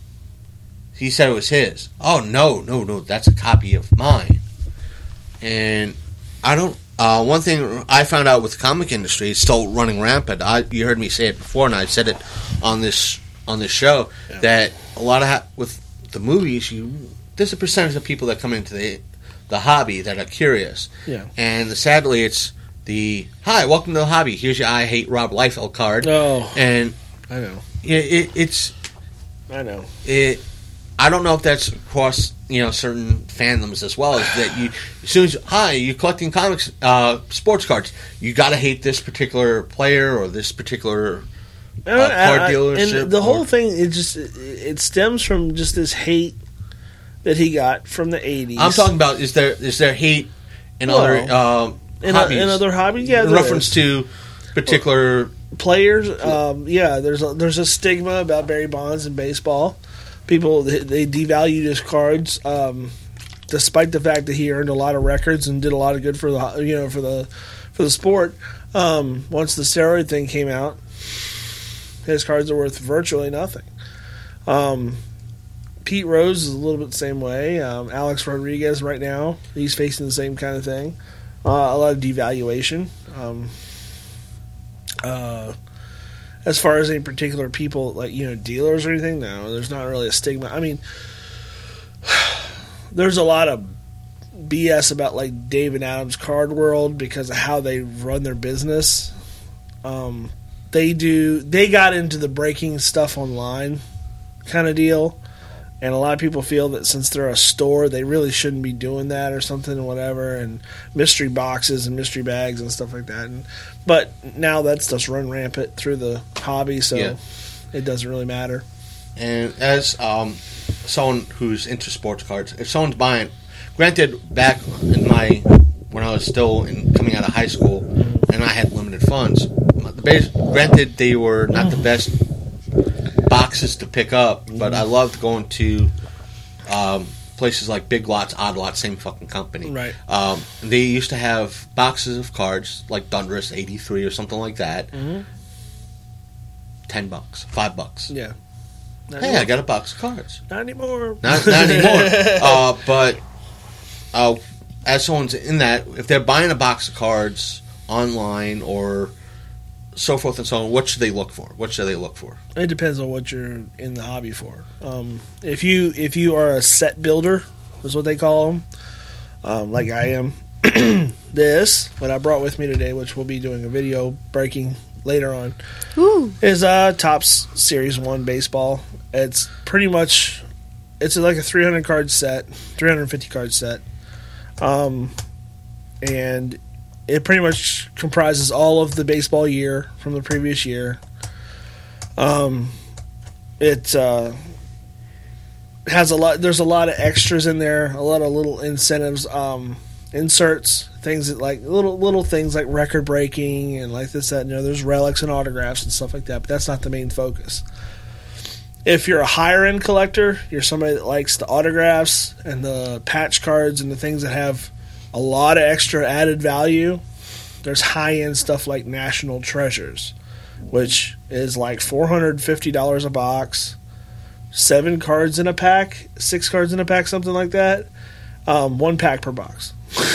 He said it was his. Oh, no, that's a copy of mine. And I don't. One thing I found out with the comic industry, it's still running rampant. You heard me say it before, and I said it on this show, that a lot of with the movies, there's a percentage of people that come into the hobby that are curious. Yeah. And sadly, it's hi, welcome to the hobby. Here's your I Hate Rob Liefeld card. Oh, and I know. I know. I don't know if that's across certain fandoms as well. Is that as soon as you're collecting comics, sports cards, you got to hate this particular player or this particular card dealership. And the whole thing, it stems from just this hate that he got from the 80s. I'm talking about is there hate in other hobbies? In other hobbies, yeah. In reference to particular players, there's a stigma about Barry Bonds in baseball. People, they devalued his cards, despite the fact that he earned a lot of records and did a lot of good for the sport. Once the steroid thing came out, his cards are worth virtually nothing. Pete Rose is a little bit the same way. Alex Rodriguez right now, he's facing the same kind of thing. A lot of devaluation. As far as any particular people, like, dealers or anything, no, there's not really a stigma. I mean, there's a lot of BS about, like, David Adams Card World because of how they run their business. They got into the breaking stuff online kind of deal, and a lot of people feel that since they're a store, they really shouldn't be doing that or something and whatever, and mystery boxes and mystery bags and stuff like that. But now that stuff's run rampant through the hobby, so it doesn't really matter. And as someone who's into sports cards, if someone's buying, granted, back in when I was still coming out of high school and I had limited funds, granted they were not the best boxes to pick up, but I loved going to places like Big Lots, Odd Lots, same fucking company. Right. They used to have boxes of cards like Thunderous 83 or something like that. $10, $5. Yeah. Hey, I got a box of cards. Not anymore. Not anymore. But as someone's in that, if they're buying a box of cards online or so forth and so on, what should they look for? It depends on what you're in the hobby for. If you are a set builder, is what they call them, like I am. What I brought with me today, which we'll be doing a video breaking later on, is Topps Series 1 baseball. It's pretty much, it's like a 350 card set, and it pretty much comprises all of the baseball year from the previous year. It has there's a lot of extras in there, a lot of little incentives, inserts, things that like little things like record breaking and like this, that, and there's relics and autographs and stuff like that, but that's not the main focus. If you're a higher end collector, you're somebody that likes the autographs and the patch cards and the things that have a lot of extra added value, there's high end stuff like National Treasures, which is like $450 a box, 6 cards in a pack, something like that. 1 pack per box.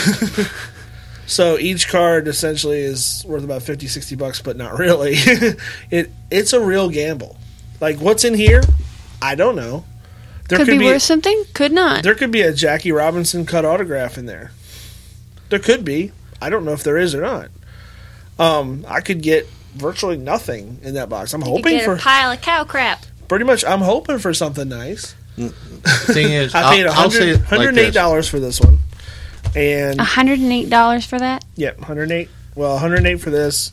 So each card essentially is worth about $50-$60, but not really. It's a real gamble. Like, what's in here? I don't know. There could be worth something, could not. There could be a Jackie Robinson cut autograph in there. There could be. I don't know if there is or not. I could get virtually nothing in that box. I'm hoping for a pile of cow crap. Pretty much, I'm hoping for something nice. Thing is, I paid $108 for this one, and $108 for that. Yep, $108. Well, $108 for this,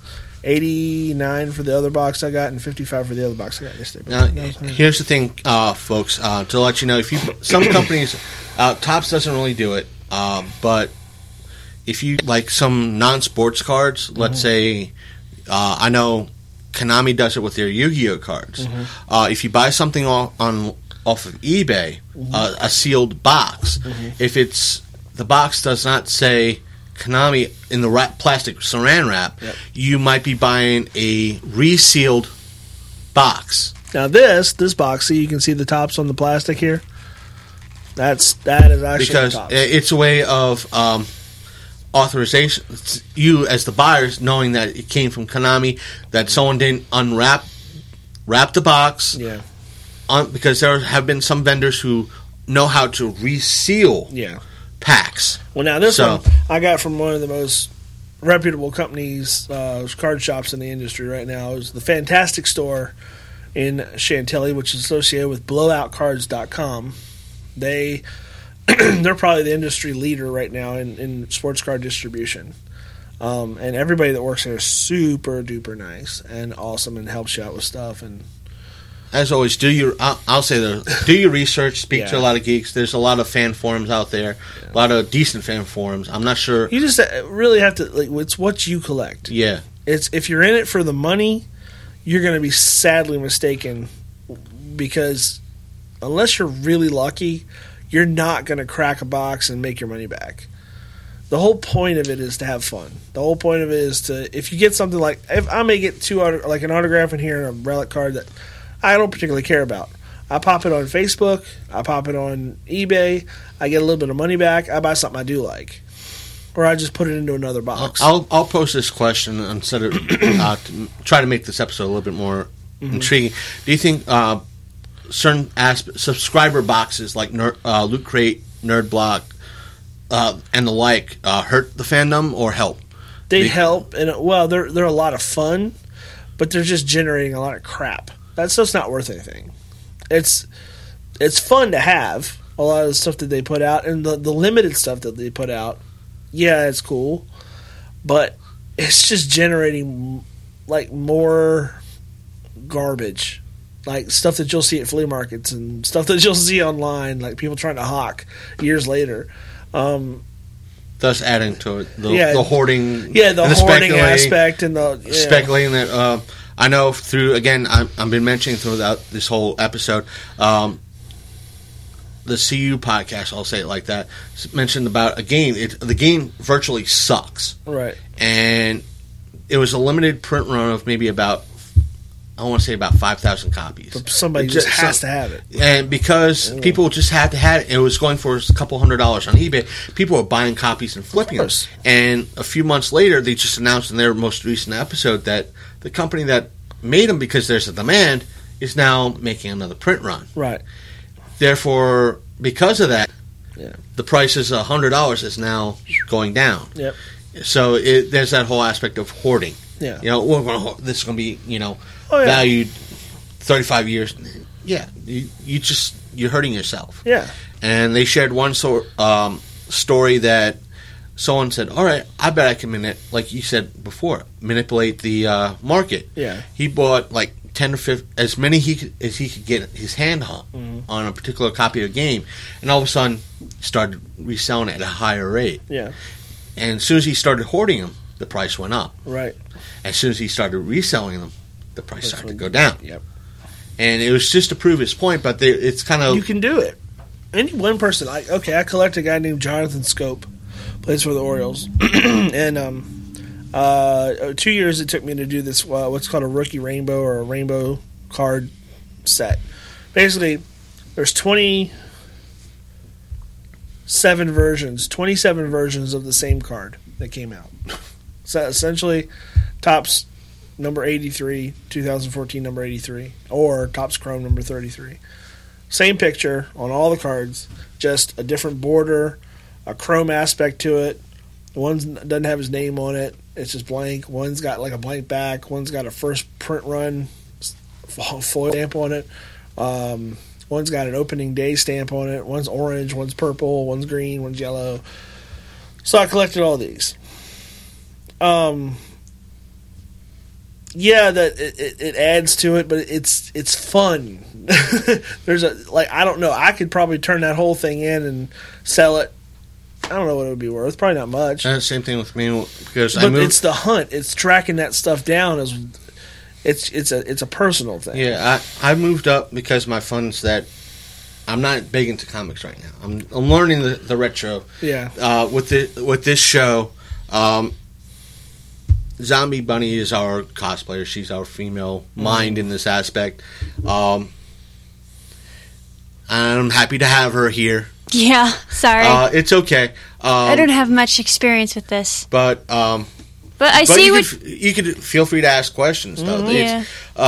$89 for the other box I got, and $55 for the other box I got yesterday. Now, here's the thing, folks. To let you know, some companies, Topps doesn't really do it, but if you like some non-sports cards, let's say, I know Konami does it with their Yu-Gi-Oh cards. If you buy something off of eBay, a sealed box, if the box does not say Konami in the plastic saran wrap, you might be buying a resealed box. Now this box, see, you can see the tops on the plastic here. That is actually because Topps. It's a way of authorization. It's you as the buyers knowing that it came from Konami, that someone didn't wrap the box. Yeah. Because there have been some vendors who know how to reseal packs. Well, now this one I got from one of the most reputable companies, card shops in the industry right now. Is the Fantastic Store in Chantilly, which is associated with BlowoutCards.com. They're probably the industry leader right now in sports card distribution. And everybody that works there is super duper nice and awesome and helps you out with stuff. And as always, do your research, speak to a lot of geeks. There's a lot of fan forums out there, a lot of decent fan forums. I'm not sure. You just really have to, like, it's what you collect. Yeah. It's if you're in it for the money, you're going to be sadly mistaken, because unless you're really lucky, you're not going to crack a box and make your money back. The whole point of it is to have fun. The whole point of it is to, if you get something like, if I may get like an autograph in here and a relic card that I don't particularly care about, I pop it on Facebook, I pop it on eBay, I get a little bit of money back, I buy something I do like. or I just put it into another box. I'll post this question instead of to try to make this episode a little bit more intriguing. Do you think certain subscriber boxes like Loot Crate, Nerd Block, and the like hurt the fandom or help? They help, and they're a lot of fun, but they're just generating a lot of crap. That stuff's not worth anything. It's fun to have a lot of the stuff that they put out, and the limited stuff that they put out. Yeah, it's cool, but it's just generating like more garbage, like stuff that you'll see at flea markets and stuff that you'll see online, like people trying to hawk years later. Thus adding to it the hoarding, the hoarding aspect, and the speculating that I know through, again, I've been mentioning throughout this whole episode, the CU podcast, I'll say it like that, mentioned about a game. The game virtually sucks, right? And it was a limited print run of maybe about, I want to say about 5,000 copies. But somebody just has to have it. And because people just had to have it, it was going for a couple $100s on eBay, people were buying copies and flipping them. And a few months later, they just announced in their most recent episode that the company that made them, because there's a demand, is now making another print run. Right. Therefore, because of that, the price is $100 is now going down. Yep. So there's that whole aspect of hoarding. Yeah. This is going to be, valued 35 years. Yeah. You're hurting yourself. Yeah. And they shared one story that someone said, all right, I bet I can like you said before, manipulate the market. Yeah. He bought like 10 or 15, as many as he could get his hand on a particular copy of a game, and all of a sudden started reselling it at a higher rate. Yeah. And as soon as he started hoarding them, the price went up. Right. As soon as he started reselling them, the price started to go down. Yep. And it was just to prove his point, but it's kind of... You can do it. Any one person. I collect a guy named Jonathan Scope, plays for the Orioles. And 2 years it took me to do this, what's called a rookie rainbow or a rainbow card set. Basically, there's 27 versions of the same card that came out. So essentially, Topps number 83, 2014 number 83, or Topps Chrome number 33. Same picture on all the cards, just a different border, a chrome aspect to it. One doesn't have his name on it. It's just blank. One's got like a blank back. One's got a first print run foil stamp on it. One's got an opening day stamp on it. One's orange, one's purple, one's green, one's yellow. So I collected all these. Yeah, that it adds to it, but it's fun. There's I don't know. I could probably turn that whole thing in and sell it. I don't know what it would be worth. Probably not much. Same thing with me because it's the hunt. It's tracking that stuff down as it's a personal thing. Yeah, I moved up because my funds that I'm not big into comics right now. I'm learning the retro. Yeah. With this show. Zombie Bunny is our cosplayer. She's our female mind in this aspect. I'm happy to have her here. Yeah, sorry. It's okay. I don't have much experience with this. But I see you could feel free to ask questions, though. Yeah.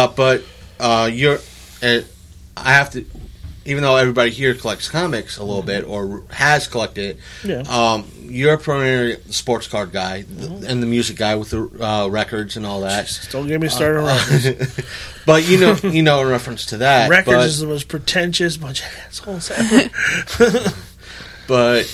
I have to, even though everybody here collects comics a little bit or has collected it, you're a primary sports card guy and the music guy with the records and all that. Just don't get me started on records. But you know in reference to that. Records is the most pretentious bunch of assholes ever. But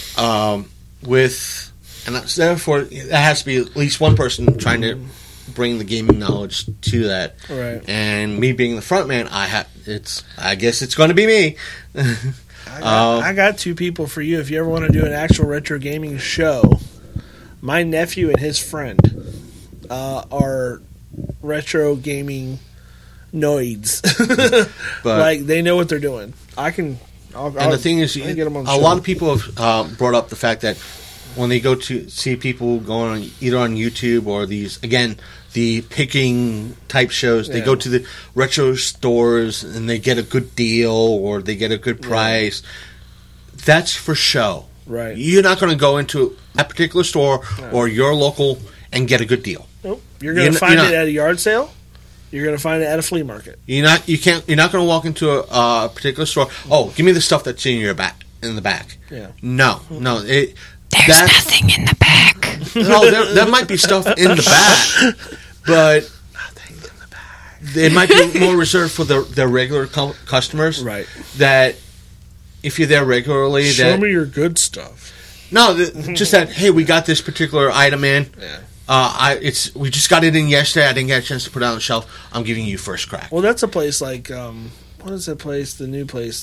therefore, there has to be at least one person trying to bring the gaming knowledge to that. Right. And me being the front man, I guess it's going to be me. I got two people for you if you ever want to do an actual retro gaming show. My nephew and his friend are retro gaming noids. But they know what they're doing. The thing is, a lot of people have brought up the fact that when they go to see people going on either on YouTube or these, again, the picking type shows, they go to the retro stores and they get a good deal or they get a good price. That's for show. Right. You're not going to go into that particular store or your local and get a good deal. Nope. You're going to find it at a yard sale. You're going to find it at a flea market. You're not going to walk into a particular store. Oh, give me the stuff that's in the back. Yeah. No. There's nothing in the back. No, there might be stuff in the back, but it might be more reserved for their regular customers. Right. That if you're there regularly, show me your good stuff. No, just that. Hey, we got this particular item in. Yeah. We just got it in yesterday. I didn't get a chance to put it on the shelf. I'm giving you first crack. Well, that's a place like what is that place? The new place.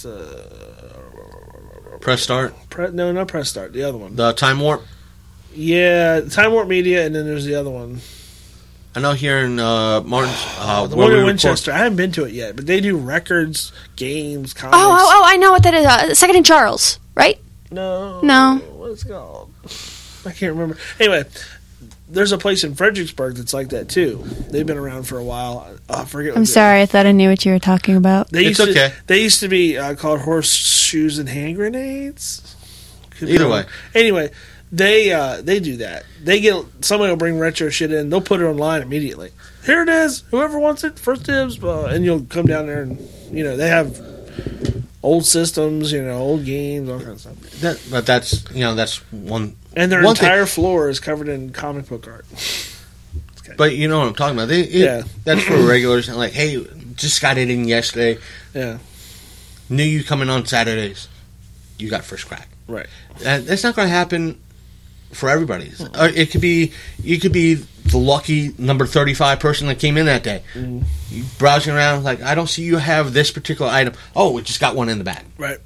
Press Start. No, not Press Start. The other one. The Time Warp. Yeah, Time Warp Media, and then there's the other one. I know here in Martin's. The one in Winchester. I haven't been to it yet, but they do records, games, comics. Oh! I know what that is. Second and Charles, right? No. What's it called? I can't remember. Anyway, there's a place in Fredericksburg that's like that too. They've been around for a while. I forget. I'm sorry. I thought I knew what you were talking about. They used to be called Horseshoes and Hand Grenades. Either way. Anyway, they do that. Somebody will bring retro shit in. They'll put it online immediately. Here it is. Whoever wants it, first dibs. And you'll come down there and they have old systems, old games, all kinds of stuff. But that's one. And their entire floor is covered in comic book art. Okay. But you know what I'm talking about. That's for regulars. And like, hey, just got it in yesterday. Yeah. Knew you coming on Saturdays. You got first crack. Right. That's not going to happen for everybody. You could be the lucky number 35 person that came in that day. Mm. You browsing around like, I don't see you have this particular item. Oh, we just got one in the back. Right.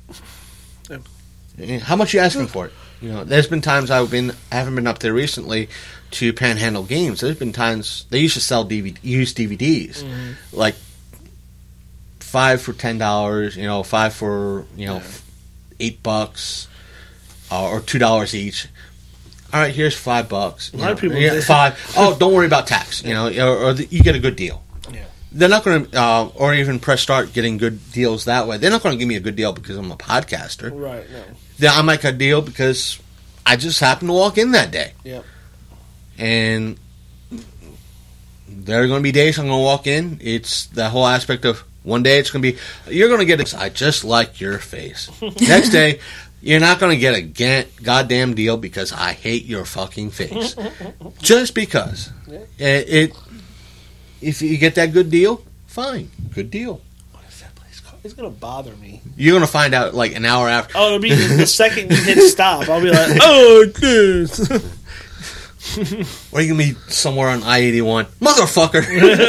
Yeah. How much are you asking for it? There's been times I haven't been up there recently to Panhandle Games. There's been times they used to sell used DVDs, like $5 for $10. $5 for $8, or $2 each. All right, here's $5. A lot of people $5. Oh, don't worry about tax. or you get a good deal. Yeah. They're not going to, or even Press Start getting good deals that way. They're not going to give me a good deal because I'm a podcaster. Right. No. I might get a deal because I just happened to walk in that day. Yep. And there are going to be days I'm going to walk in. It's the whole aspect of one day it's going to be, you're going to get it. I just like your face. Next day, you're not going to get a goddamn deal because I hate your fucking face. Just because. If you get that good deal, fine. Good deal. What is that place called? It's going to bother me. You're going to find out like an hour after. Oh, it'll be the second you hit stop. I'll be like, oh, this. Or you can be somewhere on I-81. Motherfucker!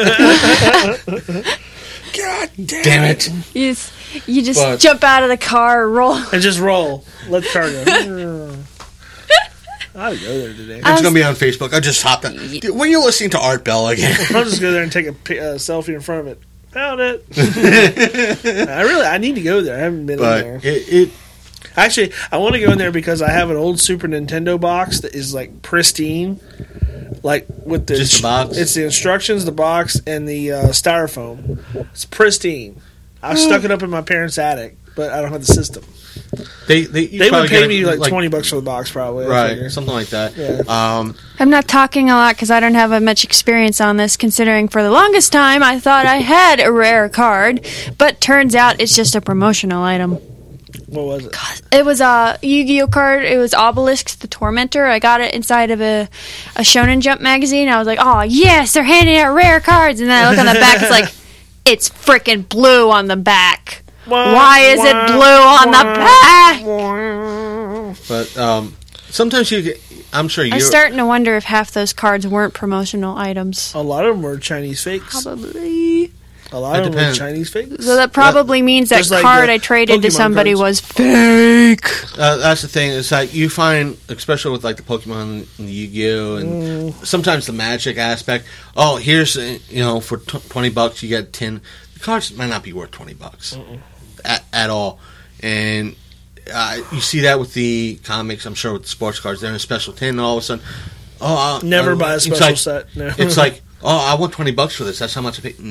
God damn it. You just jump out of the car, roll. And just roll. Let the car go. I ought to go there today. It's going to be on Facebook. I just hopped on. When you're listening to Art Bell again. I'll just go there and take a selfie in front of it. Found it. I need to go there. I haven't been in there. Actually, I want to go in there because I have an old Super Nintendo box that is like pristine. Like with just the box? It's the instructions, the box, and the styrofoam. It's pristine. I stuck it up in my parents' attic, but I don't have the system. They would pay me like $20 for the box, probably. Right, something like that. Yeah. I'm not talking a lot because I don't have much experience on this, considering for the longest time I thought I had a rare card, but turns out it's just a promotional item. What was it? It was a Yu-Gi-Oh card. It was Obelisk the Tormentor. I got it inside of a Shonen Jump magazine. I was like, oh, yes, they're handing out rare cards. And then I look on the back, it's like, it's freaking blue on the back. Why is it blue on the back? But sometimes I'm sure you're... I'm starting to wonder if half those cards weren't promotional items. A lot of them were Chinese fakes. Probably. A lot of them were Chinese fakes. So that probably means that card I traded Pokemon to somebody cards. was fake. That's the thing. It's like you find, especially with like the Pokemon and the Yu-Gi-Oh! And sometimes the Magic aspect. Oh, here's, for $20 you get 10. The cards might not be worth $20 at all. And you see that with the comics, I'm sure with the sports cards. They're in a special tin and all of a sudden, never buy a special set. No. It's like, oh, I want $20 for this. That's how much I pay.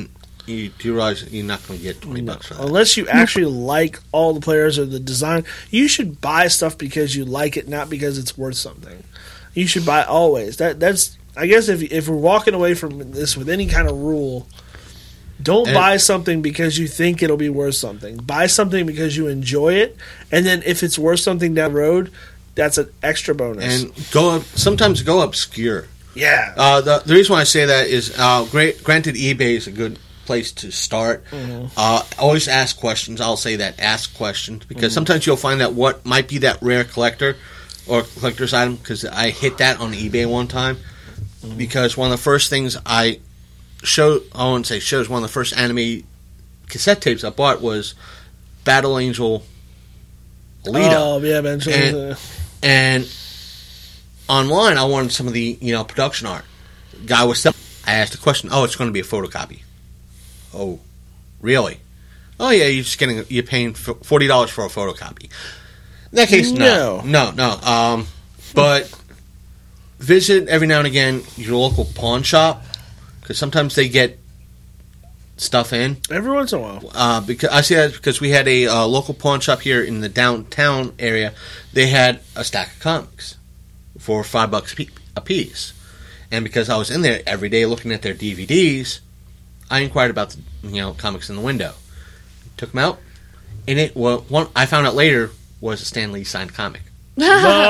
you do realize you're not going to get $20 for that. Unless you actually like all the players or the design, you should buy stuff because you like it, not because it's worth something. You should buy always. That's I guess if we're walking away from this with any kind of rule, don't buy something because you think it'll be worth something. Buy something because you enjoy it, and then if it's worth something down the road, that's an extra bonus. And sometimes go obscure. Yeah. The reason why I say that is, granted, eBay is a good place to start. Always ask questions. I'll say that, ask questions, because sometimes you'll find that what might be that rare collector or collector's item, because I hit that on eBay one time, because one of the first things I wouldn't say shows, one of the first anime cassette tapes I bought was Battle Angel Alita. Oh, yeah, man. And online, I wanted some of the production art. Guy was selling. I asked a question. Oh, it's going to be a photocopy. Oh, really? Oh yeah, you're paying $40 for a photocopy. In that case, no. But visit every now and again your local pawn shop, because sometimes they get stuff in. Every once in a while. Because I see that because we had a local pawn shop here in the downtown area. They had a stack of comics for $5 a piece. And because I was in there every day looking at their DVDs, I inquired about the comics in the window. Took them out, and one I found out later was a Stan Lee signed comic for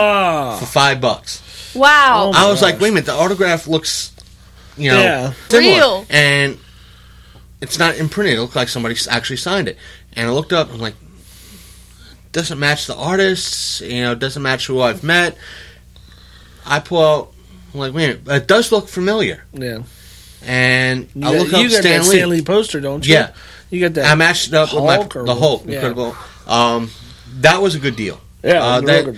$5. Wow! I was like, wait a minute, the autograph looks, similar. Real, and it's not imprinted. It looked like somebody actually signed it. And I looked up, and I'm like, doesn't match the artists. Doesn't match who I've met. I pull out, I'm like, wait a minute, it does look familiar. Yeah. And I look up you got Stan that Lee. Stan Lee poster, don't you? Yeah. You got that. I matched it up Hulk with the Hulk. Yeah. Incredible. That was a good deal. Yeah, it was a real good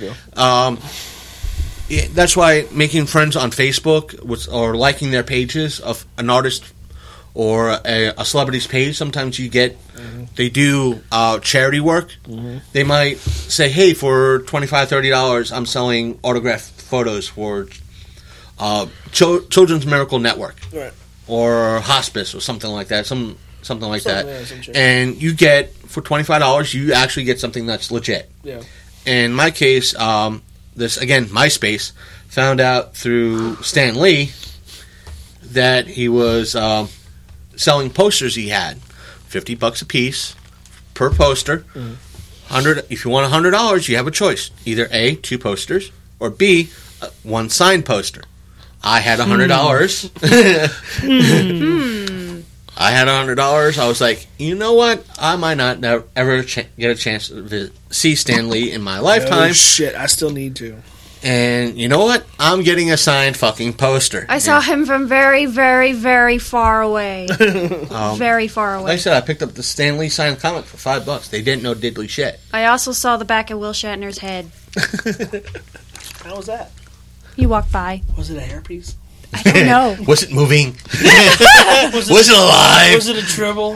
deal. That's why making friends on Facebook or liking their pages of an artist or a celebrity's page, sometimes you get, they do charity work. They might say, hey, for $25, $30, I'm selling autographed photos for Children's Miracle Network. Right. Or hospice or something like that. Something like that. And you get, for $25, you actually get something that's legit. Yeah. In my case, this, again, MySpace, found out through Stan Lee that he was selling posters he had. $50 a piece per poster. If you want $100, you have a choice. Either A, 2 posters, or B, 1 signed poster. I had $100. I had $100. I was like, you know what? I might not ever get a chance to see Stan Lee in my lifetime. Oh, shit. I still need to. And you know what? I'm getting a signed fucking poster. I saw him from very, very, very far away. Very far away. Like I said, I picked up the Stan Lee signed comic for $5. They didn't know diddly shit. I also saw the back of Will Shatner's head. How was that? You walked by. Was it a hairpiece? I don't know. Was it moving? Was it alive? Was it a tribble?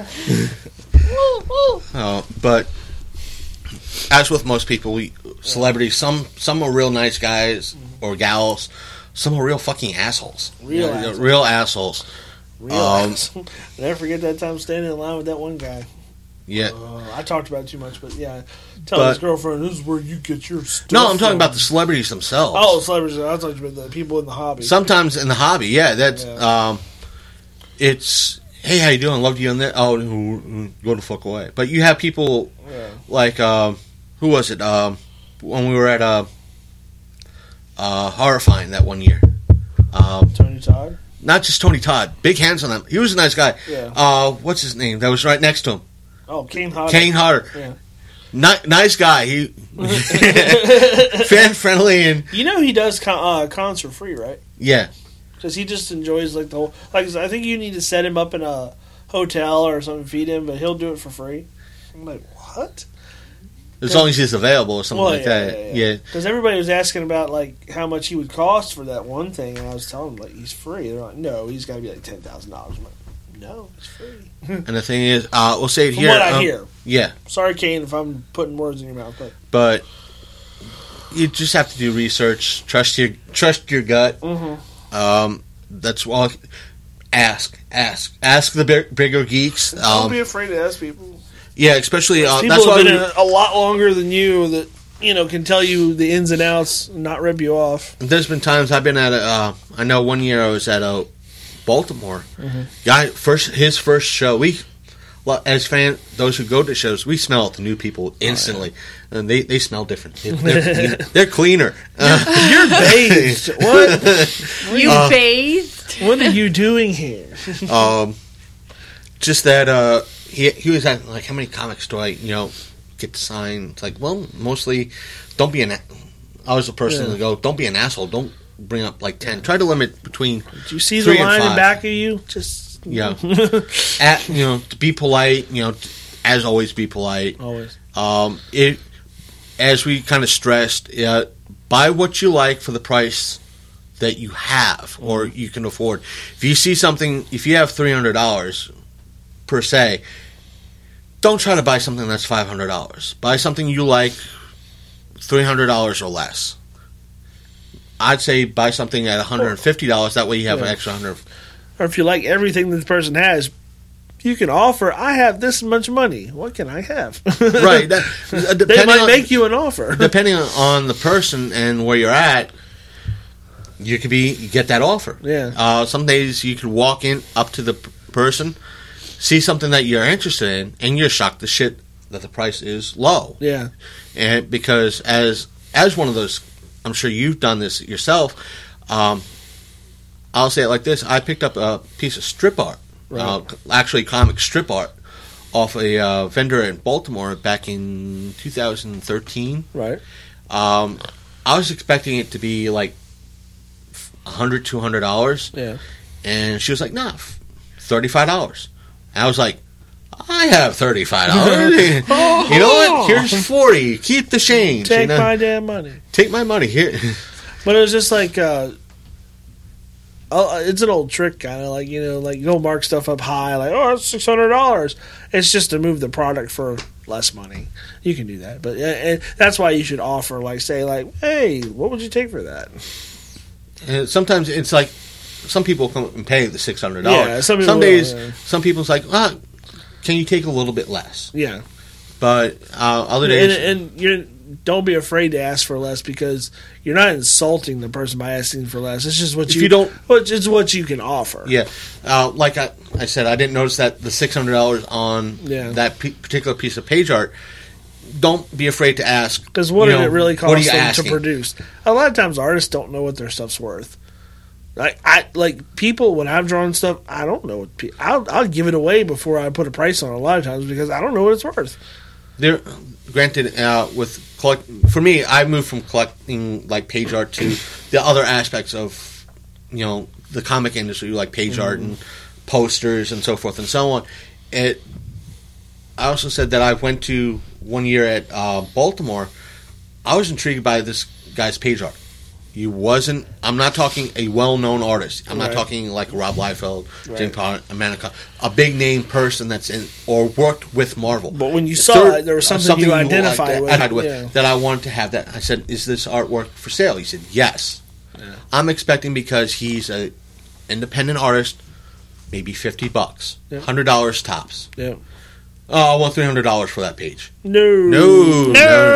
But as with most people, celebrities, some are real nice guys or gals. Some are real fucking assholes. Real assholes. I'll never forget that time standing in line with that one guy. Yeah. I talked about it too much, but yeah. Tell his girlfriend, this is where you get your stuff. No, I'm talking about the celebrities themselves. Oh, celebrities. I was talking about the people in the hobby. Sometimes in the hobby, yeah. That's it's, hey, how you doing? Loved you on that. Oh, go the fuck away. But you have people like, who was it? When we were at Horrifying that one year. Tony Todd? Not just Tony Todd. Big hands on him. He was a nice guy. Yeah. What's his name? That was right next to him. Oh, Kane Hodder. Kane Hodder. Yeah. Nice guy. He fan friendly and he does cons for free, right? Yeah. Because he just enjoys the whole. I think you need to set him up in a hotel or something, feed him, but he'll do it for free. I'm like, what? As long as he's available or something like that. Yeah. Because everybody was asking about how much he would cost for that one thing, and I was telling them he's free. They're like, no, he's got to be $10,000. I'm like, no, it's free. And the thing is, we'll say it From here. what I hear. Yeah. Sorry, Kane, if I'm putting words in your mouth. But you just have to do research. Trust your gut. Mm-hmm. That's all. ask the bigger geeks. Don't be afraid to ask people. Yeah, especially People that's have why been in a lot longer than you that can tell you the ins and outs and not rip you off. there's been times I've been at I know one year I was at Baltimore. Guy his first show. As those who go to shows, we smell the new people instantly, and they smell different. They're cleaner. You're bathed. What? You bathed? What are you doing here? Just that he was at like, how many comics do I get to sign? It's like, well, mostly don't be I was the person to go, don't be an asshole. Don't bring up like 10. Try to limit between. Do you see the 3 and line in 5. back of you? Just to be polite. As always, be polite. always. As we kind of stressed, buy what you like for the price that you have or you can afford. If you see something, if you have $300 per se, don't try to buy something that's $500. Buy something you like, $300 or less. I'd say buy something at $150. That way you have an extra $100. Or if you like everything that the person has, you can offer, I have this much money. What can I have? Right. They might make you an offer. Depending on the person and where you're at, you get that offer. Yeah. Some days you could walk in up to the person, see something that you're interested in, and you're shocked the shit that the price is low. Yeah. And because as one of those, I'm sure you've done this yourself. I'll say it like this: I picked up a piece of strip art, actually comic strip art, off a vendor in Baltimore back in 2013. Right. I was expecting it to be like $100, $200. Yeah. And she was like, "Nah, $35." And I was like, "I have $35. You know what? Here's $40. Keep the change. Take my damn money. Take my money here." But it was just like, it's an old trick, kind of like, like you don't mark stuff up high, like, oh, it's $600. It's just to move the product for less money. You can do that, but and that's why you should offer, like, say, like, hey, what would you take for that? And sometimes it's like some people come and pay the $600. Yeah, some days, some people's like, can you take a little bit less? Yeah, but other days, and you don't be afraid to ask for less because you're not insulting the person by asking for less. It's just what it's what you can offer. Yeah, like I said, I didn't notice that the $600 on that particular piece of page art. Don't be afraid to ask, because what did it really cost them asking? to produce? A lot of times, artists don't know what their stuff's worth. Like people, when I've drawn stuff, I don't know what. I'll give it away before I put a price on it a lot of times because I don't know what it's worth. Granted, for me, I moved from collecting like page art to the other aspects of the comic industry, like page art and posters and so forth and so on. I also said that I went to one year at Baltimore. I was intrigued by this guy's page art. I'm not talking a well-known artist. I'm not talking like Rob Liefeld, Jim Manica, a big-name person that's in or worked with Marvel. But when you saw it, there was something you identified with. That I wanted to have that. I said, is this artwork for sale? He said, yes. Yeah. I'm expecting, because he's an independent artist, maybe $50, $100 tops. Yeah. Oh, I want $300 for that page. No.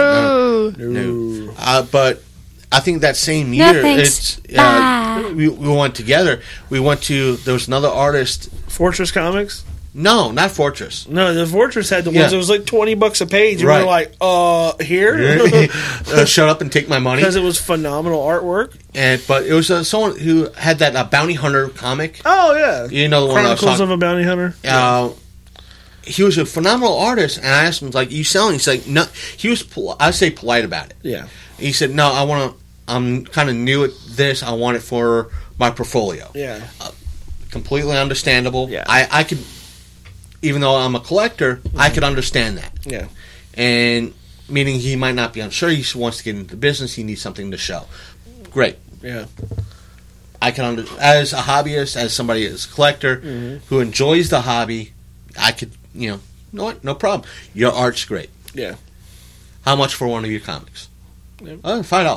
But I think that same year, we went together. We went to, there was another artist. Fortress Comics? No, not Fortress. No, the Fortress had the ones that was like $20 a page. And we were like, here? Shut up and take my money. Because it was phenomenal artwork. But it was someone who had that Bounty Hunter comic. Oh, yeah. You know the one Chronicles I was of a Bounty Hunter? He was a phenomenal artist, and I asked him, like, you selling? He's like, no. He was, I say, polite about it. Yeah. He said, no, I'm kind of new at this. I want it for my portfolio. Yeah. Completely understandable. Yeah. I could, even though I'm a collector, I could understand that. Yeah. And meaning he might not be unsure. He wants to get into the business. He needs something to show. Great. Yeah. I can as a hobbyist, as somebody as a collector who enjoys the hobby, I could, you know what? No problem. Your art's great. Yeah. How much for one of your comics? Yeah. $5.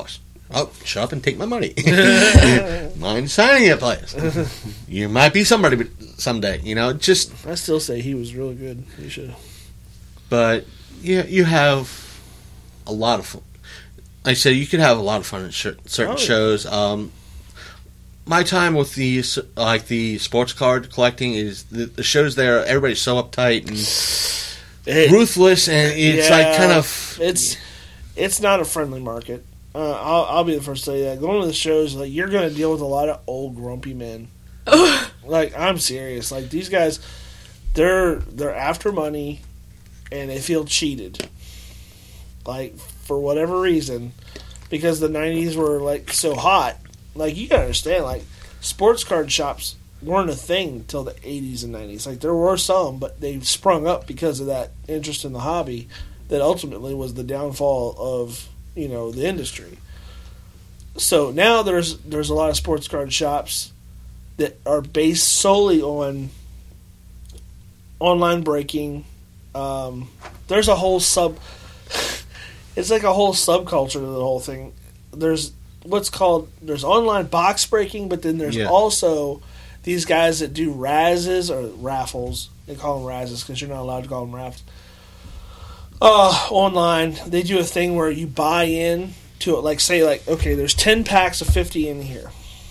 Oh, shut up and take my money. Mind signing it, please. You might be somebody someday, just... I still say he was really good. You should. But, yeah, you have a lot of fun. Like I said, you could have a lot of fun at certain shows. My time with the sports card collecting is the shows there. Everybody's so uptight and ruthless, and it's kind of it's not a friendly market. I'll be the first to say that. Going to the shows, you're going to deal with a lot of old grumpy men. I'm serious. These guys, they're after money, and they feel cheated. For whatever reason, because the 90s were so hot. You gotta understand, sports card shops weren't a thing till the 80s and 90s. There were some, but they sprung up because of that interest in the hobby that ultimately was the downfall of, the industry. So now there's a lot of sports card shops that are based solely on online breaking. There's a whole it's like a whole subculture to the whole thing. There's online box breaking, but then there's also these guys that do razzes or raffles. They call them razzes because you're not allowed to call them raffles. Online, they do a thing where you buy in to it. Okay, there's 10 packs of 50 in here.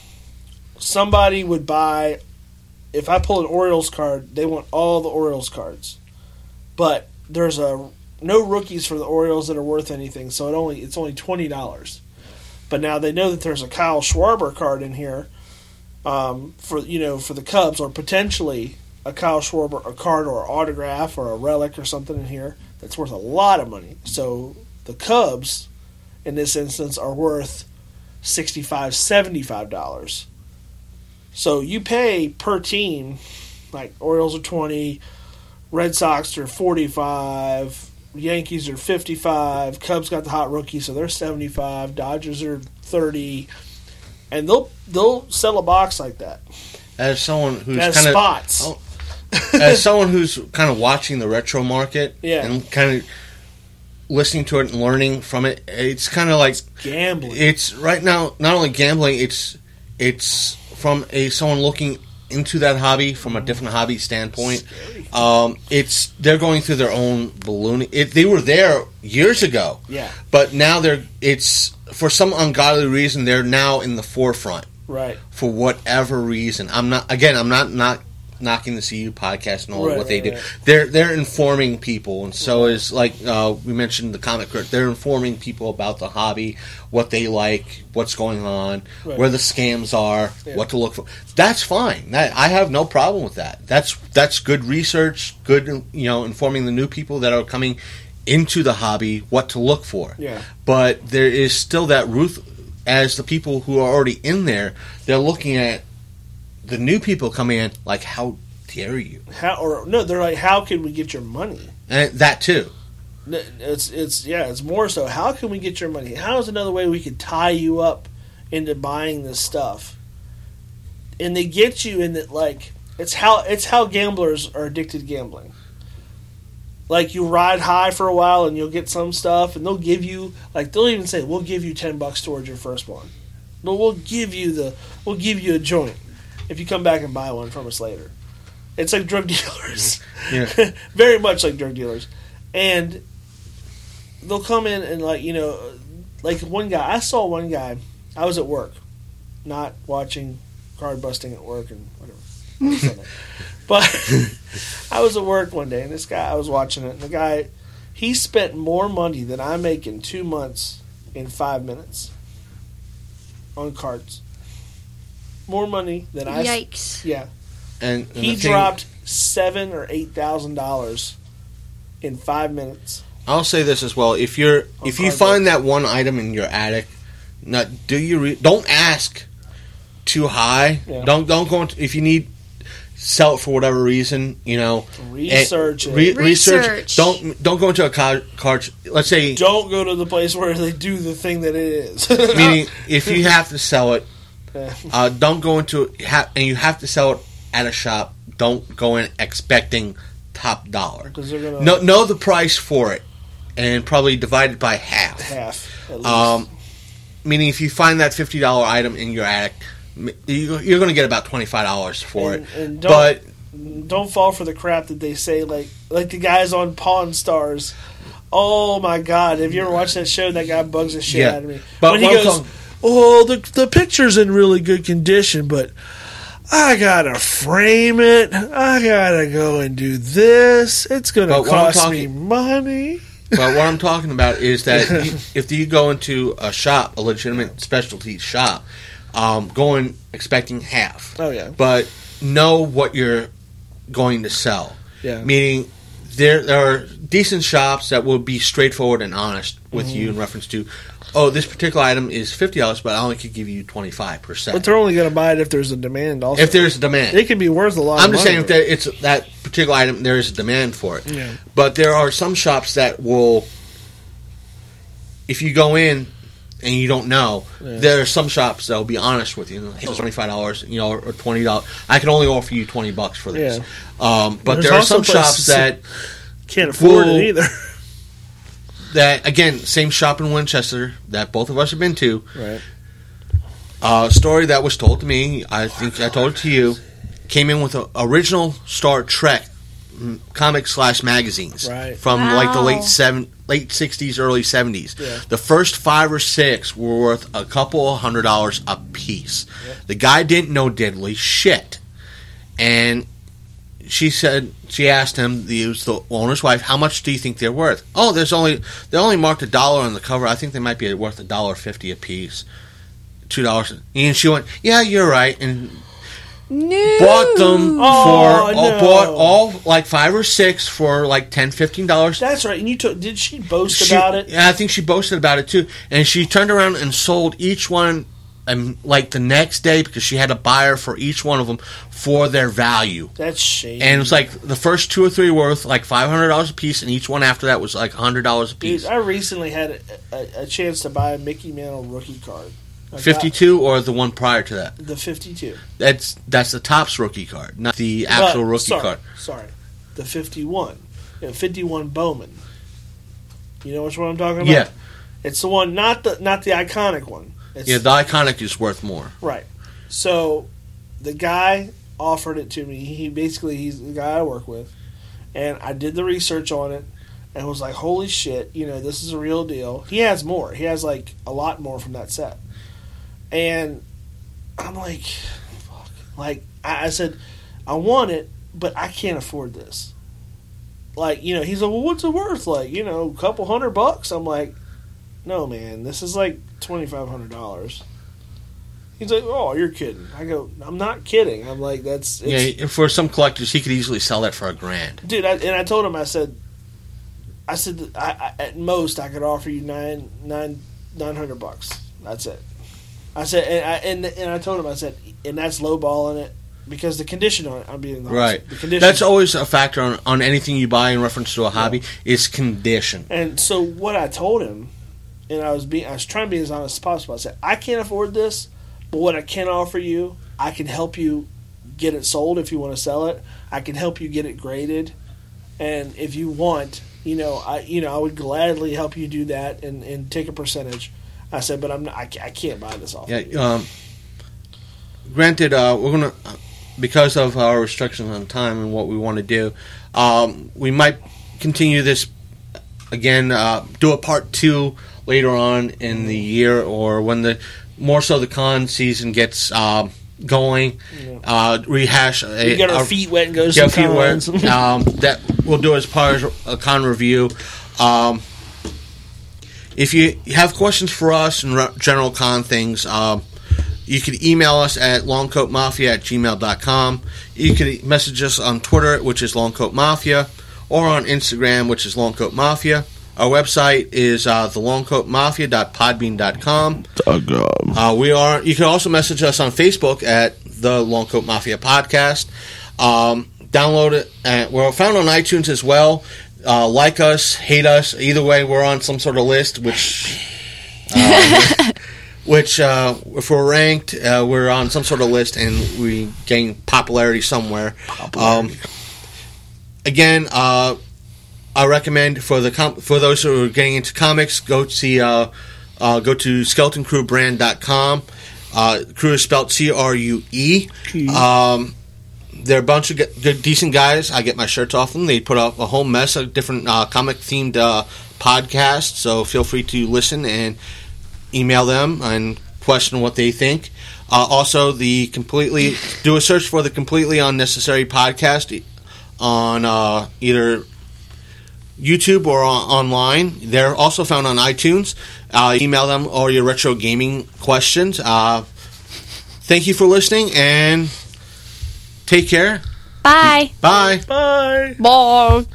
Somebody would buy, if I pull an Orioles card, they want all the Orioles cards. But there's no rookies for the Orioles that are worth anything, so it's only $20. But now they know that there's a Kyle Schwarber card in here for the Cubs, or potentially a Kyle Schwarber a card or an autograph or a relic or something in here that's worth a lot of money. So the Cubs, in this instance, are worth $65, $75. So you pay per team, Orioles are 20, Red Sox are 45. Yankees are 55. Cubs got the hot rookie, so they're 75. Dodgers are 30, and they'll sell a box like that. As someone who's spots. As someone who's kind of watching the retro market, and kind of listening to it and learning from it, it's kind of like gambling. It's right now not only gambling. It's from someone looking into that hobby from a different hobby standpoint. They're going through their own ballooning. They were there years ago, but now it's for some ungodly reason they're now in the forefront, right? For whatever reason. I'm not knocking the CU podcast and all what they do. Right. They're informing people, and so is we mentioned the comic crit. They're informing people about the hobby, what they like, what's going on, where the scams are, what to look for. That's fine. I have no problem with that. That's good research. Good, informing the new people that are coming into the hobby what to look for. Yeah. But there is still that as the people who are already in there, they're looking at the new people coming in, how dare you? They're like, how can we get your money? And that too. It's more so, how can we get your money? How is another way we could tie you up into buying this stuff? And they get you in that, it's how gamblers are addicted to gambling. You ride high for a while and you'll get some stuff, and they'll give you, they'll even say, we'll give you $10 towards your first one. But we'll give you a joint if you come back and buy one from us later. It's like drug dealers. Yeah. Very much like drug dealers. And they'll come in and one guy, I saw one guy, I was at work, not watching card busting at work and whatever. But I was at work one day, and this guy, I was watching it, and the guy, he spent more money than I make in 2 months in 5 minutes on cards. More money than I... Yikes. Yeah. And he dropped $7,000 or $8,000 in 5 minutes. I'll say this as well: if you find that one item in your attic, don't ask too high. Yeah. Don't go into, if you need, sell it for whatever reason. Research. Research. Don't go into a card. Let's say don't go to the place where they do the thing that it is. Meaning, if you have to sell it, don't go into and you have to sell it at a shop. Don't go in expecting top dollar. Know the price for it, and probably divide it by half. Half, at least. meaning if you find that $50 item in your attic, you're going to get about $25 for it. And but don't fall for the crap that they say, like the guys on Pawn Stars. Oh my God! Have you ever watched that show? That guy bugs the shit out of me. But when he goes, the picture's in really good condition, but I gotta frame it. I gotta go and do this. It's gonna cost me money. But what I'm talking about is that if you go into a shop, a legitimate specialty shop, go in expecting half. Oh yeah. But know what you're going to sell. Yeah. Meaning there are decent shops that will be straightforward and honest with you in reference to, this particular item is $50, but I only could give you 25%. But they're only going to buy it if there's a demand. Also, if there's a demand, it can be worth a lot. I'm of just money. saying if it's that particular item, there is a demand for it. Yeah. But there are some shops that will, if you go in and you don't know, there are some shops that will be honest with you. Hey, it's $25, or $20. I can only offer you $20 for this. Yeah. But There's there are also some shops that can't afford it either. That, again, same shop in Winchester that both of us have been to. Right. Story that was told to me, I think I told it to you, came in with original Star Trek comic/magazines from like the late 60s, early 70s. Yeah. The first 5 or 6 were worth a couple of $100 a piece. Yep. The guy didn't know diddly shit. And she asked him, he was the owner's wife, how much do you think they're worth? Oh, they only marked $1 on the cover. I think they might be worth $1.50 a piece. $2. And she went, yeah, you're right. And bought them bought all like 5 or 6 for like $10, $15. That's right. And did she boast about it? Yeah, I think she boasted about it too. And she turned around and sold each one like the next day because she had a buyer for each one of them for their value. That's shady. And it was like the first 2 or 3 were worth like $500 a piece, and each one after that was like $100 a piece. Dude, I recently had a chance to buy a Mickey Mantle rookie card. 52 or the one prior to that? The 52. That's the Topps rookie card, not the actual rookie card. Sorry. The 51. 51 Bowman. You know which one I'm talking about? Yeah. It's the one, not the iconic one. The iconic is worth more. Right. So the guy offered it to me. He's the guy I work with. And I did the research on it and was like, holy shit, this is a real deal. He has more. He has like a lot more from that set. And I'm like, fuck. Like, I said, I want it, but I can't afford this. Like, he's like, well, what's it worth? Like, a couple $100? I'm like, no, man, this is like $2,500. He's like, oh, you're kidding. I go, I'm not kidding. I'm like, yeah, for some collectors, he could easily sell that for $1,000. Dude, I told him, I said, at most I could offer you $900. That's it. I said, and I told him, I said, and that's lowballing it because the condition on it, I'm being honest. Right. The condition. That's always a factor on anything you buy in reference to a hobby is condition. And so what I told him, and I was trying to be as honest as possible. I said, I can't afford this, but what I can offer you, I can help you get it sold if you want to sell it. I can help you get it graded, and if you want, I would gladly help you do that and take a percentage. I said, but I can't buy this off. Yeah. Granted, we're gonna because of our restrictions on time and what we want to do, we might continue this again. Do a part 2 later on in the year, or when the con season gets going. Rehash. We get our feet wet and go to some cons. That we'll do as part of a con review. If you have questions for us and general con things, you can email us at longcoatmafia@gmail.com. You can message us on Twitter, which is longcoatmafia, or on Instagram, which is longcoatmafia. Our website is thelongcoatmafia.podbean.com. You can also message us on Facebook at the Long Coat Mafia Podcast. Download it. We're found on iTunes as well. Like us, hate us. Either way, we're on some sort of list, which if we're ranked, we're on some sort of list, and we gain popularity somewhere. Again, I recommend for those who are getting into comics, go see go to SkeletonCrewBrand.com. Crew is spelled CRUE. They're a bunch of good, decent guys. I get my shirts off them. They put up a whole mess of different comic-themed podcasts, so feel free to listen and email them and question what they think. Also, do a search for the Completely Unnecessary podcast on either YouTube or online. They're also found on iTunes. Email them all your retro gaming questions. Thank you for listening, and take care. Bye. Bye. Bye. Bye.